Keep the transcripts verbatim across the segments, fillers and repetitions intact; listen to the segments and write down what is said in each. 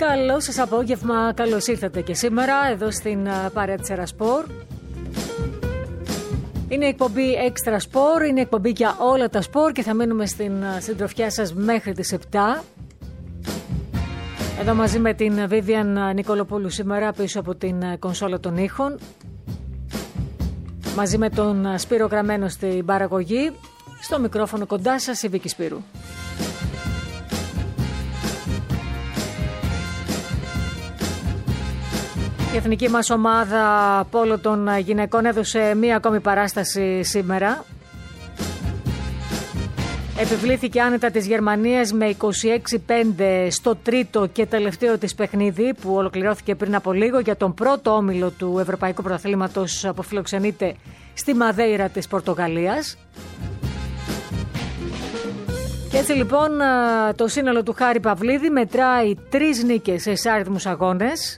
Καλό σας απόγευμα, καλώς ήρθατε και σήμερα εδώ στην παρέα της Ερασπορ. Είναι εκπομπή Extra Sport, είναι εκπομπή για όλα τα σπορ και θα μείνουμε στην συντροφιά σας μέχρι τις επτά. Εδώ μαζί με την Vivian Νικολοπούλου σήμερα πίσω από την κονσόλα των ήχων. Μαζί με τον Σπύρο Γραμμένο στην παραγωγή. Στο μικρόφωνο κοντά σας η Βίκη Σπύρου. Η εθνική μας ομάδα πόλο των γυναικών έδωσε μία ακόμη παράσταση σήμερα. Επιβλήθηκε άνετα της Γερμανίας με είκοσι έξι πέντε στο τρίτο και τελευταίο της παιχνίδι που ολοκληρώθηκε πριν από λίγο για τον πρώτο όμιλο του Ευρωπαϊκού Πρωταθλήματος που φιλοξενείται στη Μαδέιρα της Πορτογαλίας. Και έτσι λοιπόν το σύνολο του Χάρη Παυλίδη μετράει τρεις νίκες σε εισάριθμους αγώνες.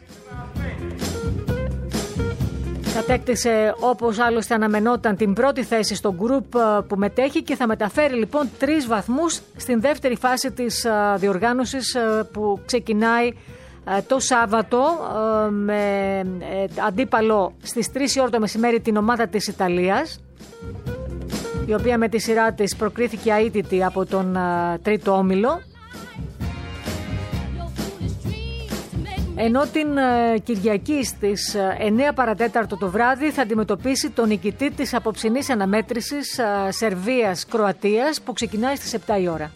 Κατέκτησε όπως άλλωστε αναμενόταν την πρώτη θέση στο γκρουπ που μετέχει και θα μεταφέρει λοιπόν τρεις βαθμούς στην δεύτερη φάση της διοργάνωσης που ξεκινάει το Σάββατο με αντίπαλο στις τρεις η ώρα το μεσημέρι την ομάδα της Ιταλίας, η οποία με τη σειρά της προκρίθηκε αίτητη από τον τρίτο όμιλο. Ενώ την Κυριακή στις εννέα παρατέταρτο το βράδυ θα αντιμετωπίσει τον νικητή της απόψινής αναμέτρησης Σερβίας-Κροατίας που ξεκινάει στις επτά η ώρα.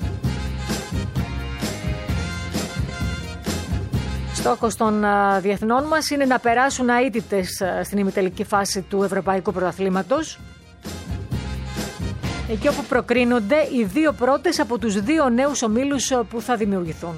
Στόχος των διεθνών μας είναι να περάσουν αίτητες στην ημιτελική φάση του Ευρωπαϊκού Πρωταθλήματος, εκεί όπου προκρίνονται οι δύο πρώτες από τους δύο νέους ομίλους που θα δημιουργηθούν.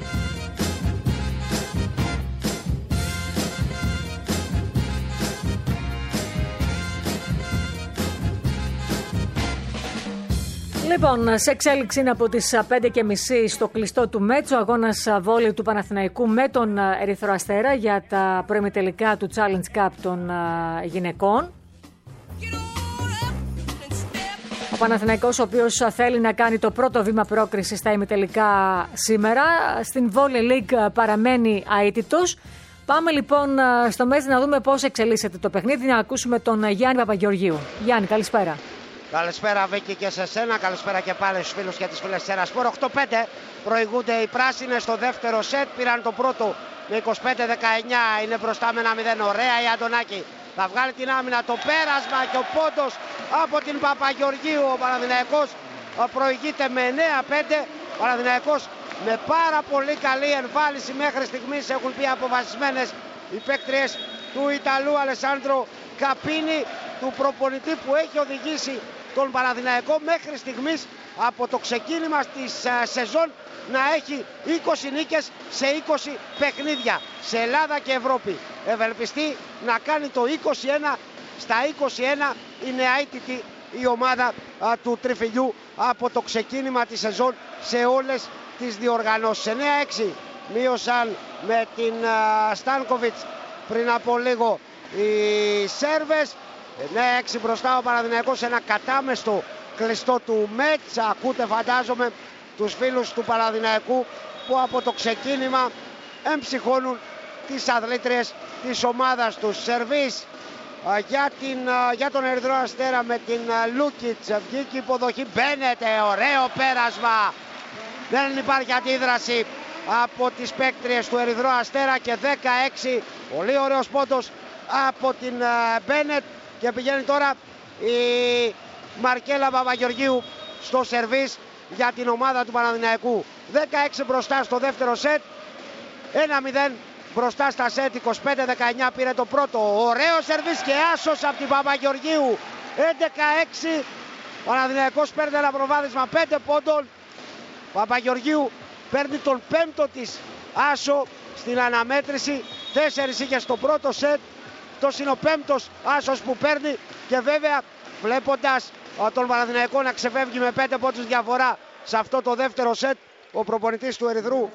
Λοιπόν, σε εξέλιξη είναι από τις πέντε και μισή στο κλειστό του Μέτς, ο αγώνας βόλεϊ του Παναθηναϊκού με τον Ερυθρό Αστέρα για τα προημιτελικά του Challenge Cup των γυναικών. Ο Παναθηναϊκός, ο οποίος θέλει να κάνει το πρώτο βήμα πρόκρισης στα ημιτελικά σήμερα, στην Volley League παραμένει αίτητος. Πάμε λοιπόν στο Μέτς να δούμε πώς εξελίσσεται το παιχνίδι, να ακούσουμε τον Γιάννη Παπαγεωργίου. Γιάννη, καλησπέρα. Καλησπέρα Βίκη και σε σένα, καλησπέρα και πάλι στους φίλους και τις φίλες της Ερασπορ. οκτώ πέντε προηγούνται οι πράσινες στο δεύτερο σετ, πήραν το πρώτο με είκοσι πέντε δεκαεννιά, είναι μπροστά με ένα μηδέν. Ωραία η Αντωνάκη, θα βγάλει την άμυνα, το πέρασμα και ο πόντος από την Παπαγεωργίου. Ο Παναθηναϊκός προηγείται με εννέα πέντε. Ο Παναθηναϊκός με πάρα πολύ καλή εμφάνιση μέχρι στιγμής, έχουν πει αποφασισμένες οι παίκτριες του Ιταλού Αλεσάνδρο Καπίνη, του προπονητή που έχει οδηγήσει τον Παναθηναϊκό μέχρι στιγμής από το ξεκίνημα της uh, σεζόν να έχει είκοσι νίκες σε είκοσι παιχνίδια σε Ελλάδα και Ευρώπη. Ευελπιστεί να κάνει το είκοσι ένα στα είκοσι ένα, είναι αίτητη η ομάδα uh, του Τριφυλιού από το ξεκίνημα της σεζόν σε όλες τις διοργανώσεις. εννέα έξι μείωσαν με την uh, Στάνκοβιτς πριν από λίγο οι Σέρβες. εννέα έξι μπροστά ο Παναθηναϊκός, ένα κατάμεστο κλειστό του Μέτς. Ακούτε φαντάζομαι τους φίλους του Παναθηναϊκού που από το ξεκίνημα εμψυχώνουν τις αθλήτριες της ομάδας τους. Σερβίς για, την, για τον Ερυθρό Αστέρα με την Λούκιτς, βγήκε υποδοχή, μπαίνεται, ωραίο πέρασμα, δεν υπάρχει αντίδραση από τις παίκτριες του Ερυθρό Αστέρα και δέκα έξι, πολύ ωραίος πόντος από την Μπένετ. Και πηγαίνει τώρα η Μαρκέλα Παπαγεωργίου στο σερβίς για την ομάδα του Παναθηναϊκού. δέκα έξι μπροστά στο δεύτερο σετ, ένα μηδέν μπροστά στα σετ, είκοσι πέντε δεκαεννιά πήρε το πρώτο. Ωραίο σερβίς και άσος από την Παπαγεωργίου. έντεκα έξι, ο Παναθηναϊκός παίρνει ένα προβάδισμα πέντε πόντων. Παπαγεωργίου παίρνει τον πέμπτο της άσο στην αναμέτρηση, τέσσερις είχε στο πρώτο σετ. Αυτός είναι ο πέμπτος άσος που παίρνει και βέβαια βλέποντας τον Παναθηναϊκό να ξεφεύγει με πέντε πόντους διαφορά σε αυτό το δεύτερο σετ, ο προπονητής του Ερυθρού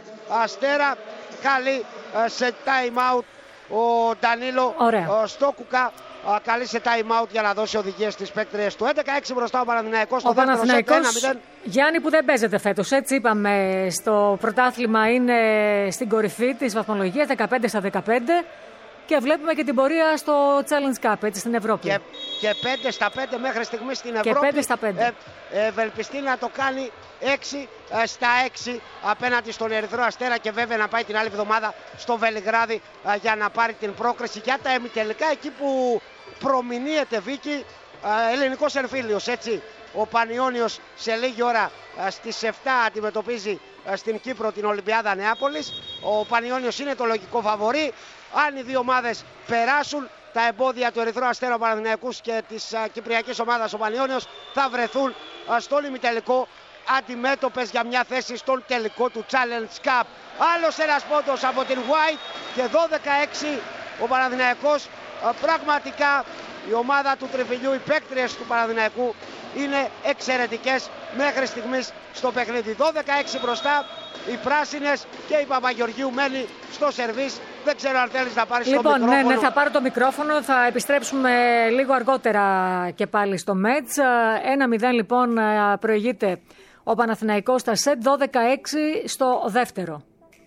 Αστέρα καλεί σε time out ο Ντανίλο Στόκουκα καλεί σε time out για να δώσει οδηγίες στις παίκτριες του. έντεκα έξι μπροστά ο Παναθηναϊκός στο ο δεύτερο σετ, ένα Παναθηναϊκός, μηδέν. Γιάννη, που δεν παίζεται φέτος, έτσι είπαμε, στο πρωτάθλημα είναι στην κορυφή της βαθμολογίας, δεκαπέντε στα δεκαπέντε. Και βλέπουμε και την πορεία στο Challenge Cup, έτσι, στην Ευρώπη. Και, και πέντε στα πέντε μέχρι στιγμή στην Ευρώπη. Και πέντε στα πέντε. Ε, ευελπιστεί να το κάνει έξι στα έξι απέναντι στον Ερυθρό Αστέρα και βέβαια να πάει την άλλη εβδομάδα στο Βελιγράδι ε, για να πάρει την πρόκριση για τα ημιτελικά, εκεί που προμηνύεται, Βίκη, ε, ελληνικός εμφύλιος, έτσι. Ο Πανιώνιος σε λίγη ώρα ε, στις επτά αντιμετωπίζει ε, στην Κύπρο την Ολυμπιάδα Νεάπολης. Ο Πανιώνιος είναι το λογικό φαβορί. Αν οι δύο ομάδες περάσουν τα εμπόδια του Ερυθρού Αστέρα Παναθηναϊκούς και της α, κυπριακής ομάδας, ο Πανιώνιος θα βρεθούν α, στον ημιτελικό αντιμέτωπες για μια θέση στον τελικό του Challenge Cup. Άλλος ένας πόντος από την White και δώδεκα έξι ο Παναθηναϊκός. Α, πραγματικά η ομάδα του Τριφυλιού, οι παίκτριες του Παναθηναϊκού είναι εξαιρετικές μέχρι στιγμής στο παιχνίδι. δώδεκα έξι μπροστά οι πράσινες και η Παπαγεωργίου μένει στο σερβίς. Δεν ξέρω αν θέλεις να πάρεις λοιπόν, το μικρόφωνο. Λοιπόν, ναι, ναι, θα πάρω το μικρόφωνο. Θα επιστρέψουμε λίγο αργότερα και πάλι στο Μέτς. ένα μηδέν λοιπόν προηγείται ο Παναθηναϊκός στα σετ, δώδεκα έξι στο δεύτερο.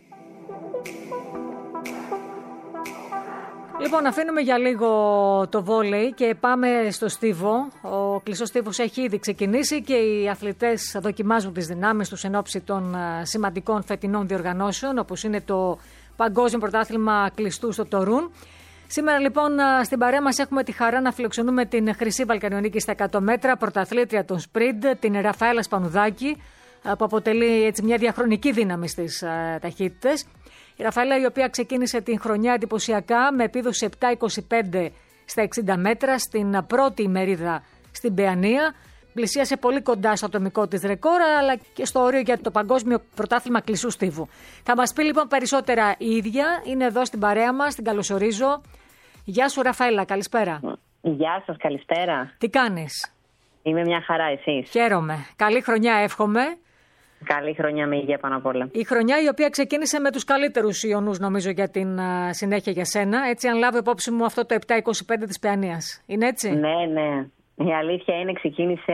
Λοιπόν, αφήνουμε για λίγο το βόλεϊ και πάμε στο στίβο. Ο κλειστός στίβος έχει ήδη ξεκινήσει και οι αθλητές δοκιμάζουν τις δυνάμεις τους εν ώψη των σημαντικών φετινών διοργανώσεων, όπως είναι το Παγκόσμιο Πρωτάθλημα Κλειστού στο Τορούν. Σήμερα λοιπόν στην παρέα μας έχουμε τη χαρά να φιλοξενούμε την Χρυσή Βαλκανιονίκη στα εκατό μέτρα, πρωταθλήτρια των Σπριντ, την Ραφαέλα Σπανουδάκη, που αποτελεί έτσι μια διαχρονική δύναμη στις ταχύτητες. Η Ραφαέλα, η οποία ξεκίνησε την χρονιά εντυπωσιακά με επίδοση επτά είκοσι πέντε στα εξήντα μέτρα στην πρώτη ημερίδα στην Παιανία. Πλησίασε πολύ κοντά στο ατομικό της ρεκόρ, αλλά και στο όριο για το Παγκόσμιο Πρωτάθλημα Κλειστού Στίβου. Θα μας πει λοιπόν περισσότερα η ίδια. Είναι εδώ στην παρέα μας, την καλωσορίζω. Γεια σου Ραφαέλα, καλησπέρα. Γεια σας, καλησπέρα. Τι κάνεις? Είμαι μια χαρά, εσείς? Χαίρομαι. Καλή χρονιά εύχομαι. Καλή χρονιά με υγεία πάνω απ' όλα. Η χρονιά η οποία ξεκίνησε με τους καλύτερους ιονούς, νομίζω, για την uh, συνέχεια για σένα. Έτσι, αν λάβω υπόψη μου αυτό το επτά είκοσι πέντε της Παιανίας. Είναι έτσι? Ναι, ναι. Η αλήθεια είναι ξεκίνησε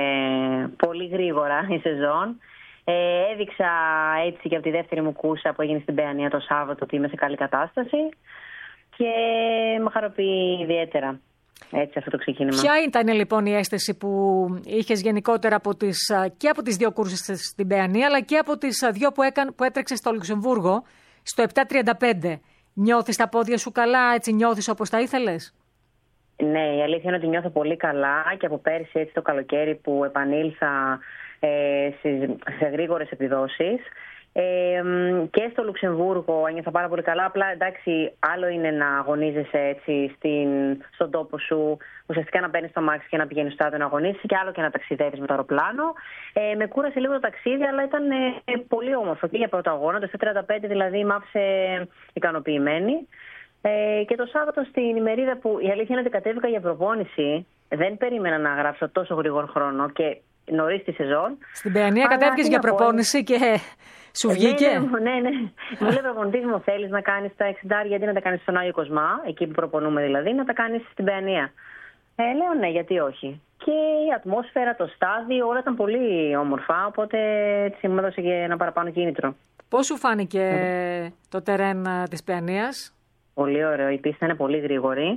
πολύ γρήγορα η σεζόν. Ε, έδειξα έτσι και από τη δεύτερη μου κούρσα που έγινε στην Παιανία το Σάββατο ότι είμαι σε καλή κατάσταση και με χαροποιεί ιδιαίτερα. Έτσι, αυτό το ξεκίνημα. Ποια ήταν λοιπόν η αίσθηση που είχες γενικότερα από τις, και από τις δύο κούρσες στην Παιανία, αλλά και από τις δύο που, έκαν, που έτρεξες στο Λουξεμβούργο, στο επτά τριάντα πέντε. Νιώθεις τα πόδια σου καλά, έτσι νιώθεις όπως τα ήθελες? Ναι, η αλήθεια είναι ότι νιώθω πολύ καλά και από πέρσι έτσι το καλοκαίρι που επανήλθα ε, σε, σε γρήγορες επιδόσεις. Ε, και στο Λουξεμβούργο ένιωθα πάρα πολύ καλά. Απλά εντάξει, άλλο είναι να αγωνίζεσαι έτσι στην, στον τόπο σου, ουσιαστικά να μπαίνεις στο μάξι και να πηγαίνεις στο άδειο να αγωνίσεις, και άλλο και να ταξιδεύεις με το αεροπλάνο. Ε, με κούρασε λίγο το ταξίδι, αλλά ήταν ε, πολύ όμορφο και για πρώτο αγώνα. Το τριάντα πέντε δηλαδή μ' άφησε ικανοποιημένη. Ε, και το Σάββατο στην ημερίδα που η αλήθεια είναι ότι κατέβηκα για προπόνηση, δεν περίμενα να γράψω τόσο γρήγορο χρόνο και νωρίς τη σεζόν. Στην Παιανία κατέβηκες για προπόνηση και σου βγήκε? Ναι, ναι, ναι. Μου λέει ο προπονητής μου, θέλεις να κάνεις τα εξήντα, γιατί να τα κάνεις στον Άγιο Κοσμά, εκεί που προπονούμε δηλαδή, να τα κάνεις στην Παιανία. Ε, λέω ναι, γιατί όχι. Και η ατμόσφαιρα, το στάδιο, όλα ήταν πολύ όμορφα, οπότε έτσι μου έδωσε και ένα παραπάνω κίνητρο. Πώς σου φάνηκε mm. το τερέν της Παιανίας? Πολύ ωραίο. Η πίστα είναι πολύ γρήγορη.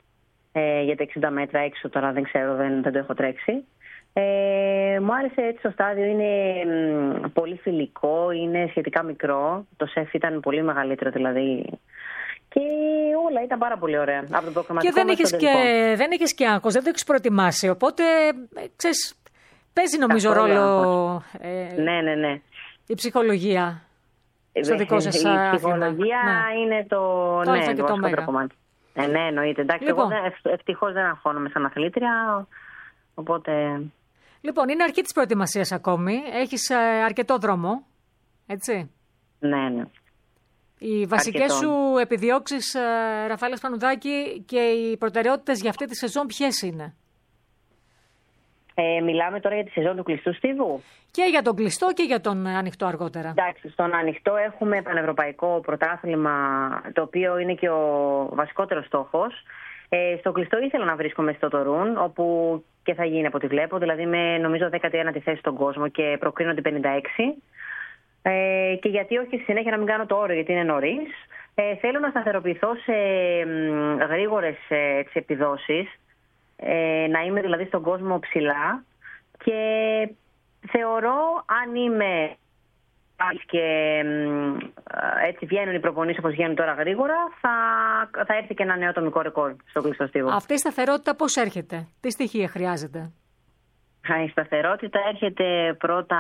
Ε, για τα εξήντα μέτρα έξω τώρα δεν ξέρω, δεν, δεν το έχω τρέξει. Ε, μου άρεσε έτσι το στάδιο, είναι μ, πολύ φιλικό, είναι σχετικά μικρό. Το σεφ ήταν πολύ μεγαλύτερο δηλαδή. Και όλα ήταν πάρα πολύ ωραία. Από το προγραμματικό και δεν είχες και, δεν είχες και άγχος, δεν το έχεις προετοιμάσει. Οπότε, ξέρεις, παίζει νομίζω καθόλου ρόλο ε, ναι, ναι, ναι. η ψυχολογία. Στο δικό σας η άθλημα. ψυχολογία ναι. είναι το, το ναι, το βασικότερο κομμάτι. Ε, ναι, εννοείται. Εντάξει, λοιπόν. Εγώ ευτυχώς δεν αγχώνομαι σαν αθλήτρια, οπότε... Λοιπόν, είναι αρχή της προετοιμασίας ακόμη. Έχεις ε, αρκετό δρόμο, έτσι. Ναι, ναι. Οι βασικές σου επιδιώξεις, ε, Ραφαέλα Σπανουδάκη, και οι προτεραιότητες για αυτή τη σεζόν ποιες είναι? Ε, μιλάμε τώρα για τη σεζόν του κλειστού στίβου. Και για τον κλειστό και για τον ανοιχτό αργότερα. Εντάξει, στον ανοιχτό έχουμε πανευρωπαϊκό πρωτάθλημα, το οποίο είναι και ο βασικότερος στόχος. Ε, στο κλειστό ήθελα να βρίσκομαι στο Τορούν, όπου και θα γίνει από ό,τι βλέπω. Δηλαδή με νομίζω δέκατη ένατη θέση στον κόσμο και προκρίνω την πενήντα έξι. Ε, και γιατί όχι στη συνέχεια να μην κάνω το όριο, γιατί είναι νωρίς. Ε, θέλω να σταθεροποιηθώ σε γρήγορες ε, επιδόσεις. Ε, να είμαι δηλαδή στον κόσμο ψηλά. Και θεωρώ, αν είμαι και έτσι βγαίνουν οι προπονήσεις όπως βγαίνουν τώρα γρήγορα, θα, θα έρθει και ένα νέο ατομικό ρεκόρ στο κλειστό στίβο. Αυτή η σταθερότητα πώς έρχεται, τι στοιχεία χρειάζεται? Η σταθερότητα έρχεται πρώτα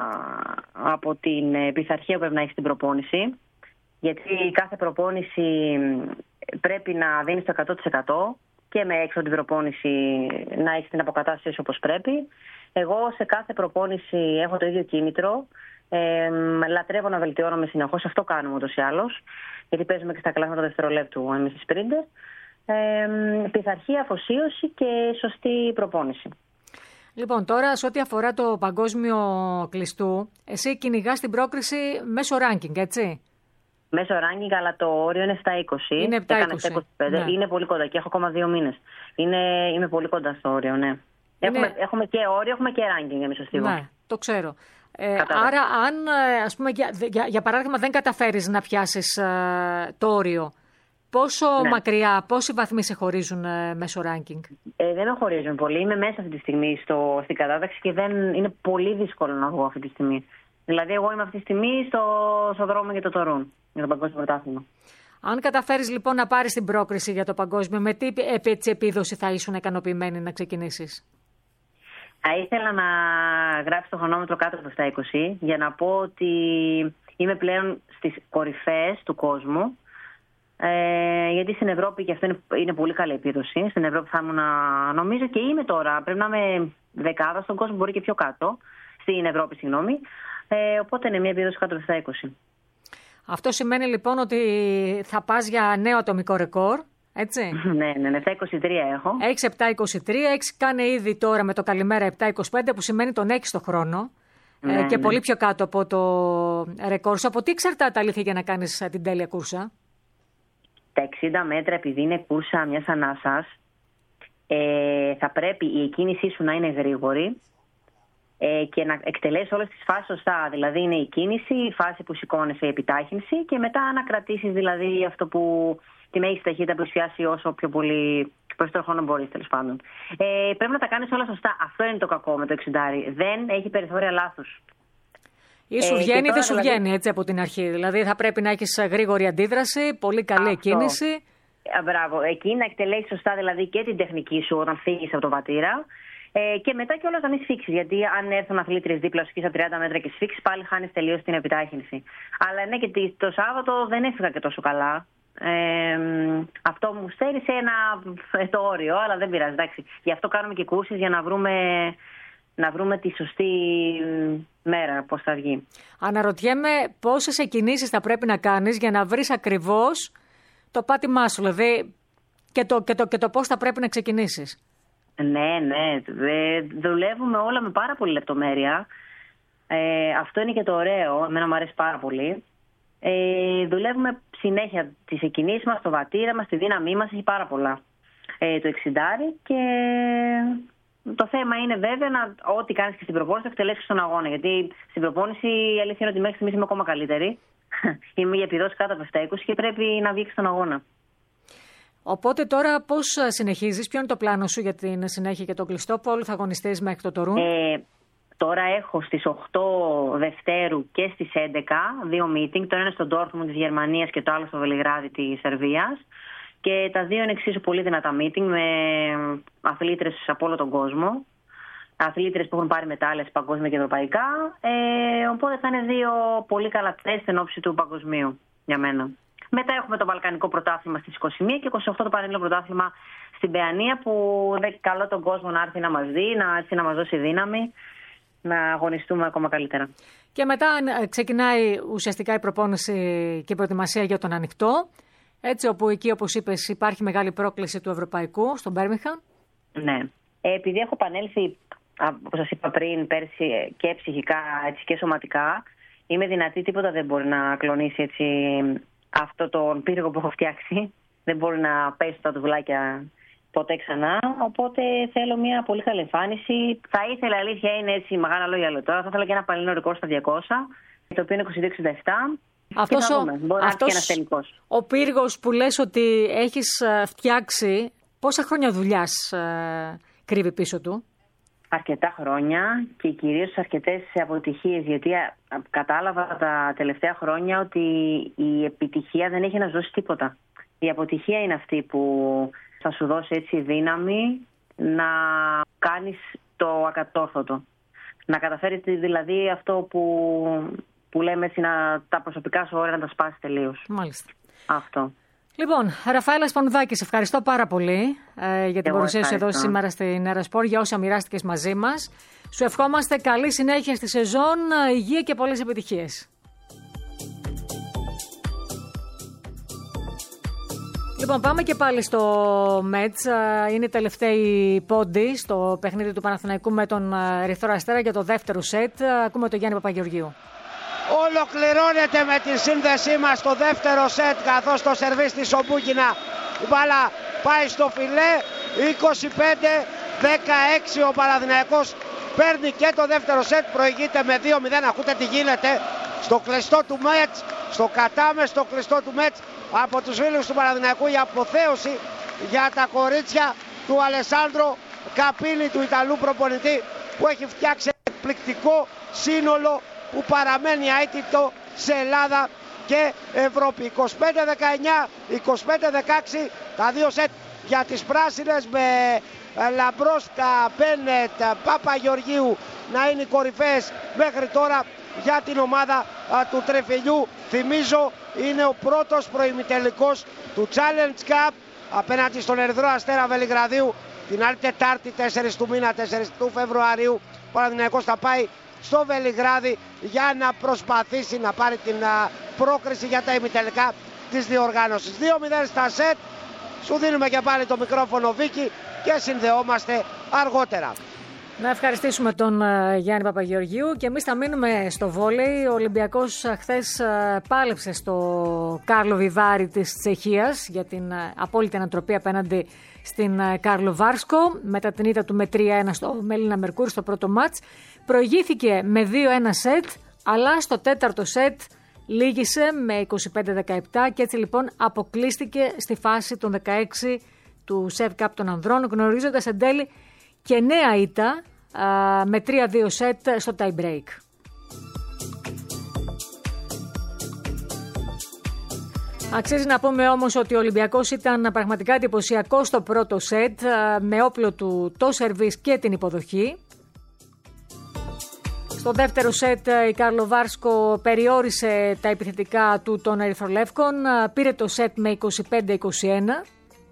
από την πειθαρχία που πρέπει να έχει στην προπόνηση, γιατί κάθε προπόνηση πρέπει να δίνεις το εκατό τοις εκατό και με έξω την προπόνηση να έχεις την αποκατάσταση όπως πρέπει. Εγώ σε κάθε προπόνηση έχω το ίδιο κίνητρο. Ε, λατρεύω να βελτιώνομαι συνεχώς. Αυτό κάνουμε ούτως ή άλλως, γιατί παίζουμε και στα κλάσματα δευτερολέπτου εμείς οι σπρίντερ. Ε, πειθαρχία, αφοσίωση και σωστή προπόνηση. Λοιπόν, τώρα σε ό,τι αφορά το παγκόσμιο κλειστού, εσύ κυνηγάς την πρόκριση μέσω ranking, έτσι? Μέσω ranking, αλλά το όριο είναι επτά είκοσι. Είναι επτά είκοσι. Ναι. Είναι πολύ κοντά και έχω ακόμα δύο μήνες. Είναι, είμαι πολύ κοντά στο όριο, ναι. Είναι... Έχουμε, έχουμε και όριο, έχουμε και ranking εμείς στο στίβο. Ναι, το ξέρω. Ε, άρα, αν ας πούμε, για, για, για παράδειγμα δεν καταφέρεις να πιάσεις ε, το όριο, πόσο ναι. μακριά, πόσοι βαθμοί σε χωρίζουν ε, μέσω ranking? Ε, δεν με χωρίζουν πολύ. Είμαι μέσα αυτή τη στιγμή στο, στην κατάταξη και δεν, είναι πολύ δύσκολο να βγω αυτή τη στιγμή. Δηλαδή, εγώ είμαι αυτή τη στιγμή στο, στο δρόμο για το Τορούν, για το παγκόσμιο πρωτάθλημα. Αν καταφέρεις λοιπόν να πάρεις την πρόκριση για το παγκόσμιο, με τι επίδοση θα ήσουν ικανοποιημένη να ξεκινήσεις? Θα ήθελα να γράψει το χρονόμετρο κάτω από το επτά είκοσι για να πω ότι είμαι πλέον στις κορυφές του κόσμου. Ε, γιατί στην Ευρώπη, και αυτό είναι, είναι πολύ καλή επίδοση, στην Ευρώπη θα ήμουν, νομίζω, και είμαι τώρα. Πρέπει να είμαι δεκάδα στον κόσμο, μπορεί και πιο κάτω. Στην Ευρώπη, συγγνώμη. Ε, οπότε είναι μια επίδοση κάτω από το επτά είκοσι. Αυτό σημαίνει λοιπόν ότι θα πας για νέο ατομικό ρεκόρ. Έτσι. Ναι, ναι, ναι, επτά είκοσι τρία έχω. Έχεις επτά είκοσι τρία, έχεις κάνει ήδη τώρα με το καλημέρα επτά είκοσι πέντε, που σημαίνει τον έχεις το χρόνο. Ναι, ε, και ναι. πολύ πιο κάτω από το ρεκόρ σου. Από τι εξαρτάται, αλήθεια, για να κάνεις την τέλεια κούρσα? Τα εξήντα μέτρα, επειδή είναι κούρσα μιας ανάσας, ε, θα πρέπει η εκκίνησή σου να είναι γρήγορη ε, και να εκτελέσεις όλες τις φάσεις σωστά. Δηλαδή είναι η κίνηση, η φάση που σηκώνεσαι, η επιτάχυνση, και μετά να κρατήσεις δηλαδή αυτό που... τη μέγιστη ταχύτητα που εστιάσει όσο πιο πολύ προς το χρόνο μπορείς, τέλος πάντων. Ε, πρέπει να τα κάνεις όλα σωστά. Αυτό είναι το κακό με το εξιντάρι. Δεν έχει περιθώρια λάθους. Ή σου βγαίνει ή δεν σου δηλαδή... βγαίνει, έτσι, από την αρχή. Δηλαδή θα πρέπει να έχεις γρήγορη αντίδραση, πολύ καλή αυτό. Εκκίνηση. Ε, μπράβο. Εκεί να εκτελέσεις σωστά δηλαδή και την τεχνική σου όταν φύγεις από το βατήρα. Ε, και μετά κιόλας να μην σφίξεις. Γιατί αν έρθουν αθλήτριες δίπλα σου και στα τριάντα μέτρα και σφίξεις, πάλι χάνεις τελείως την επιτάχυνση. Αλλά ναι, και το Σάββατο δεν έφυγα και τόσο καλά. Ε, αυτό μου στέρισε ένα το όριο, αλλά δεν πειράζει, εντάξει. Γι' αυτό κάνουμε και κούρσεις, για να βρούμε, να βρούμε τη σωστή μέρα πώς θα βγει. Αναρωτιέμαι πόσες εκκινήσεις θα πρέπει να κάνεις για να βρεις ακριβώς το πάτημά σου, δηλαδή και το, και το, και το πώς θα πρέπει να ξεκινήσεις. Ναι, ναι, δουλεύουμε όλα με πάρα πολύ λεπτομέρεια. ε, Αυτό είναι και το ωραίο, εμένα μου αρέσει πάρα πολύ. Ε, δουλεύουμε συνέχεια τις εκκινήσεις μας, το βατήρα μας, τη δύναμή μας, έχει πάρα πολλά. Ε, το εξιντάρι, και το θέμα είναι βέβαια να, ό,τι κάνεις και στην προπόνηση το εκτελέσεις στον αγώνα. Γιατί στην προπόνηση η αλήθεια είναι ότι μέχρι στιγμής είμαι ακόμα καλύτερη. Είμαι για επιδόσεις κάτω από επτά είκοσι και πρέπει να βγει στον αγώνα. Οπότε τώρα πώς συνεχίζεις, ποιο είναι το πλάνο σου για την συνέχεια και τον κλειστό, πού θα αγωνιστείς μέχρι το Τορούν? Ε, Τώρα έχω στις οκτώ Δευτέρου και στις έντεκα δύο meeting. Το ένα στο Ντόρτμουντ της Γερμανίας και το άλλο στο Βελιγράδι της Σερβίας. Και τα δύο είναι εξίσου πολύ δυνατά meeting με αθλήτρες από όλο τον κόσμο. Αθλήτρες που έχουν πάρει μετάλλες παγκόσμια και ευρωπαϊκά. Ε, οπότε θα είναι δύο πολύ καλά τεστ εν ώψη του παγκοσμίου για μένα. Μετά έχουμε το Βαλκανικό Πρωτάθλημα στις είκοσι μία και είκοσι οκτώ το Πανελλήνιο Πρωτάθλημα στην Παιανία, που δεν καλό τον κόσμο να έρθει να μας δει, να έρθει να μας δώσει δύναμη, να αγωνιστούμε ακόμα καλύτερα. Και μετά ξεκινάει ουσιαστικά η προπόνηση και η προετοιμασία για τον ανοιχτό, έτσι, όπου εκεί, όπως είπες, υπάρχει μεγάλη πρόκληση του ευρωπαϊκού στον Μπέρμιγχαμ. Ναι. Ε, επειδή έχω επανέλθει, όπως σας είπα πριν, πέρσι και ψυχικά έτσι, και σωματικά, είμαι δυνατή, τίποτα δεν μπορεί να κλονίσει έτσι, αυτό τον πύργο που έχω φτιάξει. δεν μπορεί να πέσει τα τουβλάκια ποτέ ξανά. Οπότε θέλω μια πολύ καλή εμφάνιση. Θα ήθελα, αλήθεια είναι έτσι, μεγάλα λόγια λέω τώρα, θα ήθελα και ένα παλινό ρεκόρ στα διακόσια, το οποίο είναι είκοσι δύο εξήντα επτά. Αυτός ο, αυτός ο πύργος που λες ότι έχεις φτιάξει, πόσα χρόνια δουλειάς ε, κρύβει πίσω του? Αρκετά χρόνια και κυρίως αρκετές αποτυχίες, γιατί κατάλαβα τα τελευταία χρόνια ότι η επιτυχία δεν έχει να σου δώσει τίποτα. Η αποτυχία είναι αυτή που θα σου δώσει έτσι δύναμη να κάνεις το ακατόρθωτο. Να καταφέρεις δηλαδή αυτό που, που λέμε έτσι, να, τα προσωπικά σου όρια να τα σπάσεις τελείως. Μάλιστα. Αυτό. Λοιπόν, Ραφαέλα Σπανουδάκη, σε ευχαριστώ πάρα πολύ ε, για την παρουσία σου εδώ σήμερα στην Ερασπορ, για όσα μοιράστηκες μαζί μας. Σου ευχόμαστε καλή συνέχεια στη σεζόν, υγεία και πολλές επιτυχίες. Λοιπόν, πάμε και πάλι στο Μέτς. Είναι η τελευταίοι πόντι στο παιχνίδι του Παναθηναϊκού με τον Ερυθρό Αστέρα για το δεύτερο σετ. Ακούμε τον Γιάννη Παπαγεωργίου. Ολοκληρώνεται με τη σύνδεσή μας το δεύτερο σετ, καθώς το σερβίς της Σομπούκινα η μπάλα πάει στο φιλέ. Είκοσι πέντε δεκαέξι ο Παναθηναϊκός παίρνει και το δεύτερο σετ, προηγείται με δύο μηδέν. Ακούτε τι γίνεται στο κλειστό του Μέτς, στο κατάμε στο κλειστό του Μέτς από τους φίλους του Παναθηναϊκού. Η αποθέωση για τα κορίτσια του Αλεσάνδρο Καπίνη, του Ιταλού προπονητή, που έχει φτιάξει εκπληκτικό σύνολο που παραμένει αίτητο σε Ελλάδα και Ευρώπη. είκοσι πέντε δεκαεννιά, είκοσι πέντε δεκαέξι τα δύο σετ για τις πράσινες, με Λαμπρόσκα, Μπένετ, Παπαγεωργίου να είναι οι κορυφαίες μέχρι τώρα για την ομάδα α, του Τρεφιλιού. Θυμίζω, είναι ο πρώτος προημιτελικός του Challenge Cup απέναντι στον Ερυθρό Αστέρα Βελιγραδίου την άλλη Τετάρτη, τέσσερις του μήνα, τέσσερις του Φεβρουαρίου. Ο Παναθηναϊκός θα πάει στο Βελιγράδι για να προσπαθήσει να πάρει την α, πρόκριση για τα ημιτελικά της διοργάνωσης. δύο μηδέν στα σετ. Σου δίνουμε και πάλι το μικρόφωνο, Βίκη, και συνδεόμαστε αργότερα. Να ευχαριστήσουμε τον uh, Γιάννη Παπαγεωργίου και εμείς θα μείνουμε στο βόλεϊ. Ο Ολυμπιακός uh, χθες uh, πάλεψε στο Κάρλο Βιβάρι της Τσεχίας για την uh, απόλυτη ανατροπή απέναντι στην uh, Κάρλο Βάρσκο, μετά την ήττα του με τρία ένα στο Μέλινα Μερκούρι στο πρώτο μάτς. Προηγήθηκε με δύο ένα σετ, αλλά στο τέταρτο σετ λύγησε με είκοσι πέντε δεκαεπτά και έτσι λοιπόν αποκλείστηκε στη φάση των δεκαέξι του Σεφ Καπ των ανδρών, γνωρίζοντας εν τέλει και νέα ήττα α, με τρία δύο σετ στο tie break. Αξίζει να πούμε όμως ότι ο Ολυμπιακός ήταν πραγματικά εντυπωσιακός στο πρώτο σετ, με όπλο του το σερβίς και την υποδοχή. Στο δεύτερο σετ η Κάρλο Βάρσκο περιόρισε τα επιθετικά του των Ερυθρολεύκων, πήρε το σετ με είκοσι πέντε είκοσι ένα.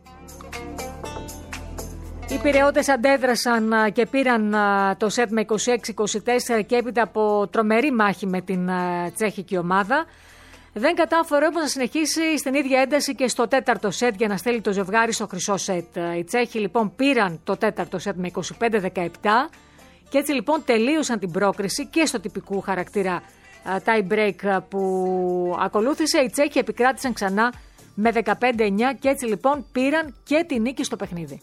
Οι Πειραιώτες αντέδρασαν και πήραν το σετ με είκοσι έξι είκοσι τέσσερα και έπειτα από τρομερή μάχη με την τσέχικη ομάδα. Δεν κατάφερε όμως να συνεχίσει στην ίδια ένταση και στο τέταρτο σετ για να στέλνει το ζευγάρι στο χρυσό σετ. Οι Τσέχοι λοιπόν πήραν το τέταρτο σετ με είκοσι πέντε δεκαεπτά και έτσι λοιπόν τελείωσαν την πρόκριση και στο τυπικού χαρακτήρα tie break που ακολούθησε. Οι Τσέχοι επικράτησαν ξανά με δεκαπέντε εννιά και έτσι λοιπόν πήραν και τη νίκη στο παιχνίδι.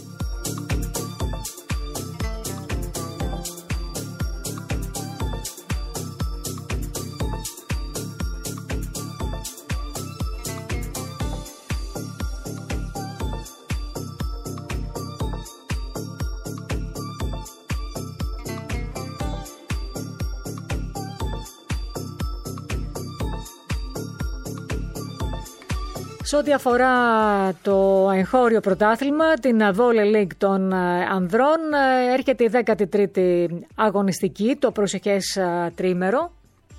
Σε ό,τι αφορά το εγχώριο πρωτάθλημα, την Volley League των ανδρών, έρχεται η δέκατη τρίτη αγωνιστική, το προσεχές τρίμερο.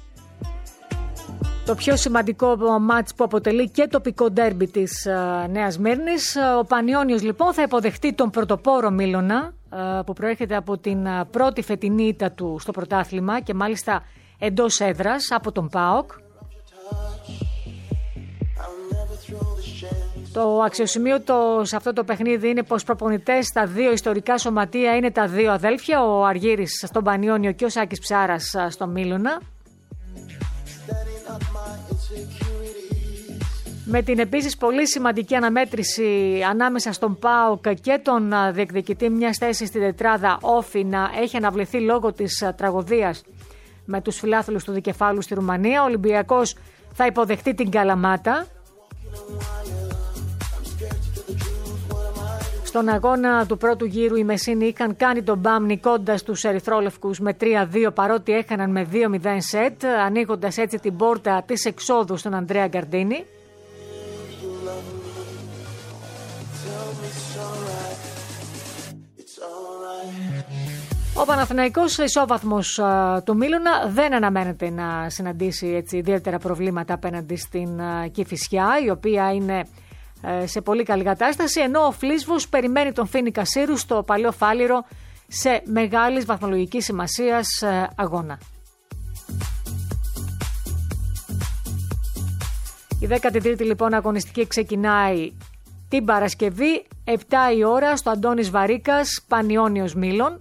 Το πιο σημαντικό μάτς που αποτελεί και τοπικό ντέρμπι της Νέας Μύρνης. Ο Πανιώνιος λοιπόν θα υποδεχτεί τον πρωτοπόρο Μίλωνα, που προέρχεται από την πρώτη φετινή ήττα του στο πρωτάθλημα και μάλιστα εντός έδρας από τον ΠΑΟΚ. Το αξιοσημείωτο σε αυτό το παιχνίδι είναι πως προπονητές στα δύο ιστορικά σωματεία είναι τα δύο αδέλφια, ο Αργύρης στον Πανιώνιο και ο Σάκης Ψάρας στον Μίλωνα. Με την επίσης πολύ σημαντική αναμέτρηση ανάμεσα στον ΠΑΟΚ και τον διεκδικητή μιας θέσης στην τετράδα Όφη να έχει αναβληθεί λόγω της τραγωδίας με τους φιλάθλους του δικεφάλου στη Ρουμανία. Ο Ολυμπιακός θα υποδεχτεί την Καλαμάτα. Στον αγώνα του πρώτου γύρου οι Μεσίνοι είχαν κάνει τον μπαμ νικώντας τους ερυθρόλευκους με τρία δύο παρότι έχαναν με δύο μηδέν σετ, ανοίγοντας έτσι την πόρτα της εξόδου στον Ανδρέα Γκαρντίνη. Ο Παναθηναϊκός ισόβαθμος uh, του Μίλωνα δεν αναμένεται να συναντήσει έτσι ιδιαίτερα προβλήματα απέναντι στην uh, Κηφισιά, η οποία είναι uh, σε πολύ καλή κατάσταση, ενώ ο Φλίσβος περιμένει τον Φίνικα Σύρου στο παλαιό Φάληρο σε μεγάλης βαθμολογικής σημασίας uh, αγώνα. Η δέκατη τρίτη λοιπόν αγωνιστική ξεκινάει την Παρασκευή, επτά η ώρα στο Αντώνης Βαρίκας, Πανιώνιος Μήλων.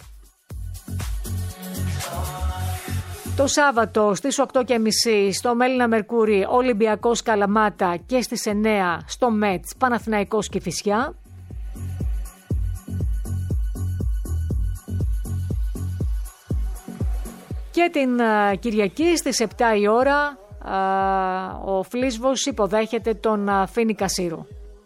Το Σάββατο στις οκτώ και μισή στο Μέλινα Μερκούρι Ολυμπιακός Καλαμάτα και στις εννέα στο Μέτς Παναθηναϊκός Κηφισιά. Και την uh, Κυριακή στις επτά η ώρα uh, ο Φλίσβος υποδέχεται τον uh, Φίνικα Σύρου.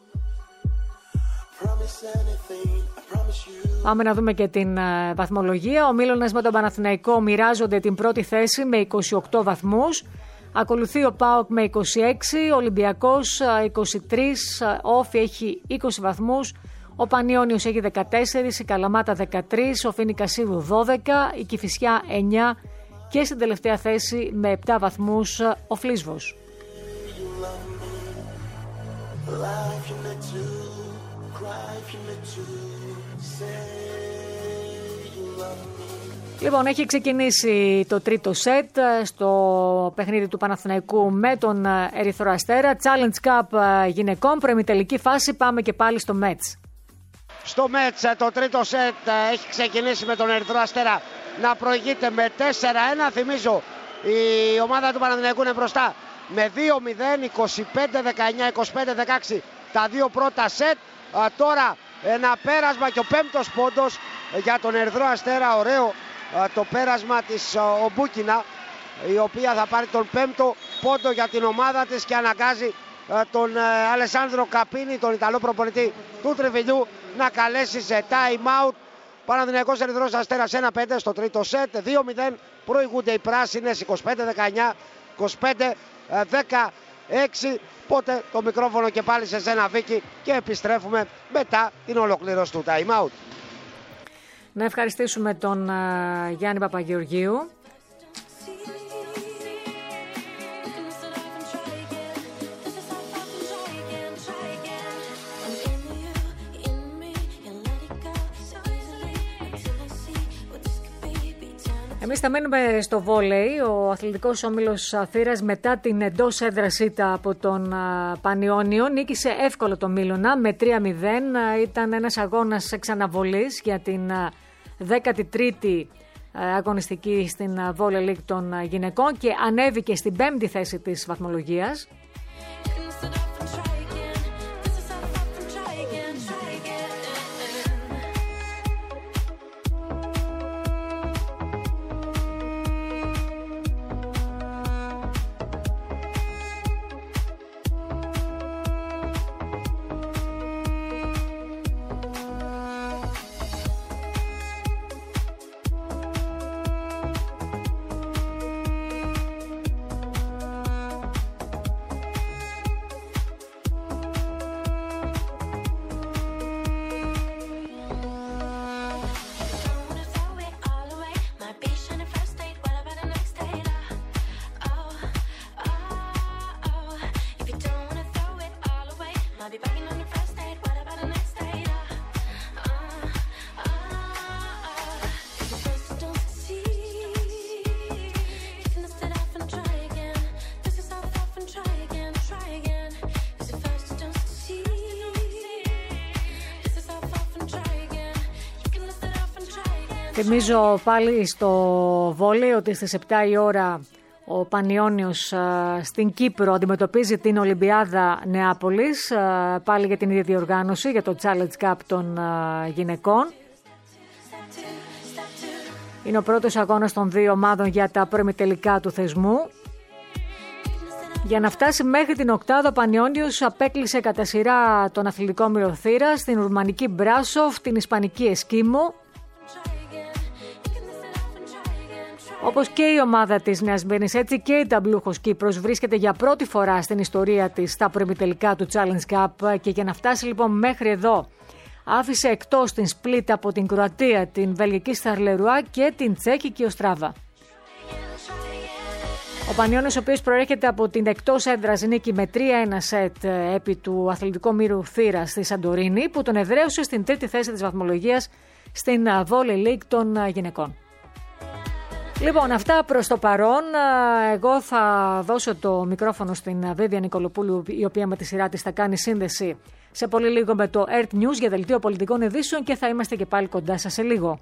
Πάμε να δούμε και την uh, βαθμολογία. Ο Μίλωνας με τον Παναθηναϊκό μοιράζονται την πρώτη θέση με είκοσι οκτώ βαθμούς. Ακολουθεί ο ΠΑΟΚ με είκοσι έξι, ο Ολυμπιακός uh, είκοσι τρία, ο Όφη έχει είκοσι βαθμούς, ο Πανιώνιος έχει δεκατέσσερα, η Καλαμάτα δεκατρία, ο Φίνικα Σύρου δώδεκα, η Κηφισιά εννέα και στην τελευταία θέση με επτά βαθμούς uh, ο Φλίσβος. Λοιπόν, έχει ξεκινήσει το τρίτο σετ στο παιχνίδι του Παναθηναϊκού με τον Ερυθρό Αστέρα. Challenge Cup γυναικών, προημιτελική φάση, πάμε και πάλι στο Μέτς. Στο Μέτς το τρίτο σετ έχει ξεκινήσει με τον Ερυθρό Αστέρα να προηγείται με τέσσερα ένα. Θυμίζω η ομάδα του Παναθηναϊκού είναι μπροστά με δύο μηδέν, είκοσι πέντε δεκαεννιά, είκοσι πέντε δεκαέξι τα δύο πρώτα σετ. Τώρα ένα πέρασμα και ο πέμπτος πόντος για τον Ερυθρό Αστέρα. Ωραίο το πέρασμα της Ομπούκινα, η οποία θα πάρει τον πέμπτο πόντο για την ομάδα της και αναγκάζει τον Αλεσάνδρο Καπίνη, τον Ιταλό προπονητή του Τριβιλιού, να καλέσει σε time out. Παναθηναϊκός Ερυθρός Αστέρας ένα πέντε στο τρίτο σετ, δύο μηδέν προηγούνται οι πράσινες, είκοσι πέντε δεκαεννιά, είκοσι πέντε δεκαέξι. Πότε το μικρόφωνο και πάλι σε σένα, Βίκη, και επιστρέφουμε μετά την ολοκλήρωση του time out. Να ευχαριστήσουμε τον uh, Γιάννη Παπαγεωργίου. Εμείς θα μένουμε στο βόλεϊ. Ο αθλητικός όμιλος Θήρας μετά την εντός έδρας ήττα από τον Πανιώνιο νίκησε εύκολο τον Μήλωνα με τρία μηδέν. Ήταν ένας αγώνας εξαναβολής για την δέκατη τρίτη αγωνιστική στην Volley League των γυναικών και ανέβηκε στην πέμπτη θέση της βαθμολογίας. Θυμίζω πάλι στο βόλεϊ ότι στις επτά η ώρα Ο Πανιώνιος στην Κύπρο αντιμετωπίζει την Ολυμπιάδα Νεάπολης, πάλι για την ίδια διοργάνωση, για το Challenge Cup των γυναικών. Είναι ο πρώτος αγώνας των δύο ομάδων για τα προημιτελικά του θεσμού. Για να φτάσει μέχρι την οκτάδα, ο Πανιώνιος απέκλεισε κατά σειρά τον αθλητικό μυρωθύρα στην Ρουμανική Μπράσοφ, την Ισπανική Εσκίμο. Όπως και η ομάδα της Νέας Μύρνης, έτσι και η Ταμπλούχος Κύπρος βρίσκεται για πρώτη φορά στην ιστορία της στα προημιτελικά του Challenge Cup, και για να φτάσει λοιπόν μέχρι εδώ άφησε εκτός την Σπλίτ από την Κροατία, την Βελγική Σταρλερουά και την Τσέχικη Οστράβα. Ο Πανιώνιος, ο οποίος προέρχεται από την εκτός έδρας νίκη με τρία ένα σετ επί του αθλητικού μύρου θύρα στη Σαντορίνη, που τον εδραίωσε στην τρίτη θέση της βαθμολογίας στην Volley League των γυναικών. Λοιπόν, αυτά προς το παρόν. Εγώ θα δώσω το μικρόφωνο στην Βίβια Νικολοπούλου, η οποία με τη σειρά της θα κάνει σύνδεση σε πολύ λίγο με το Earth News για δελτίο πολιτικών ειδήσεων, και θα είμαστε και πάλι κοντά σας σε λίγο.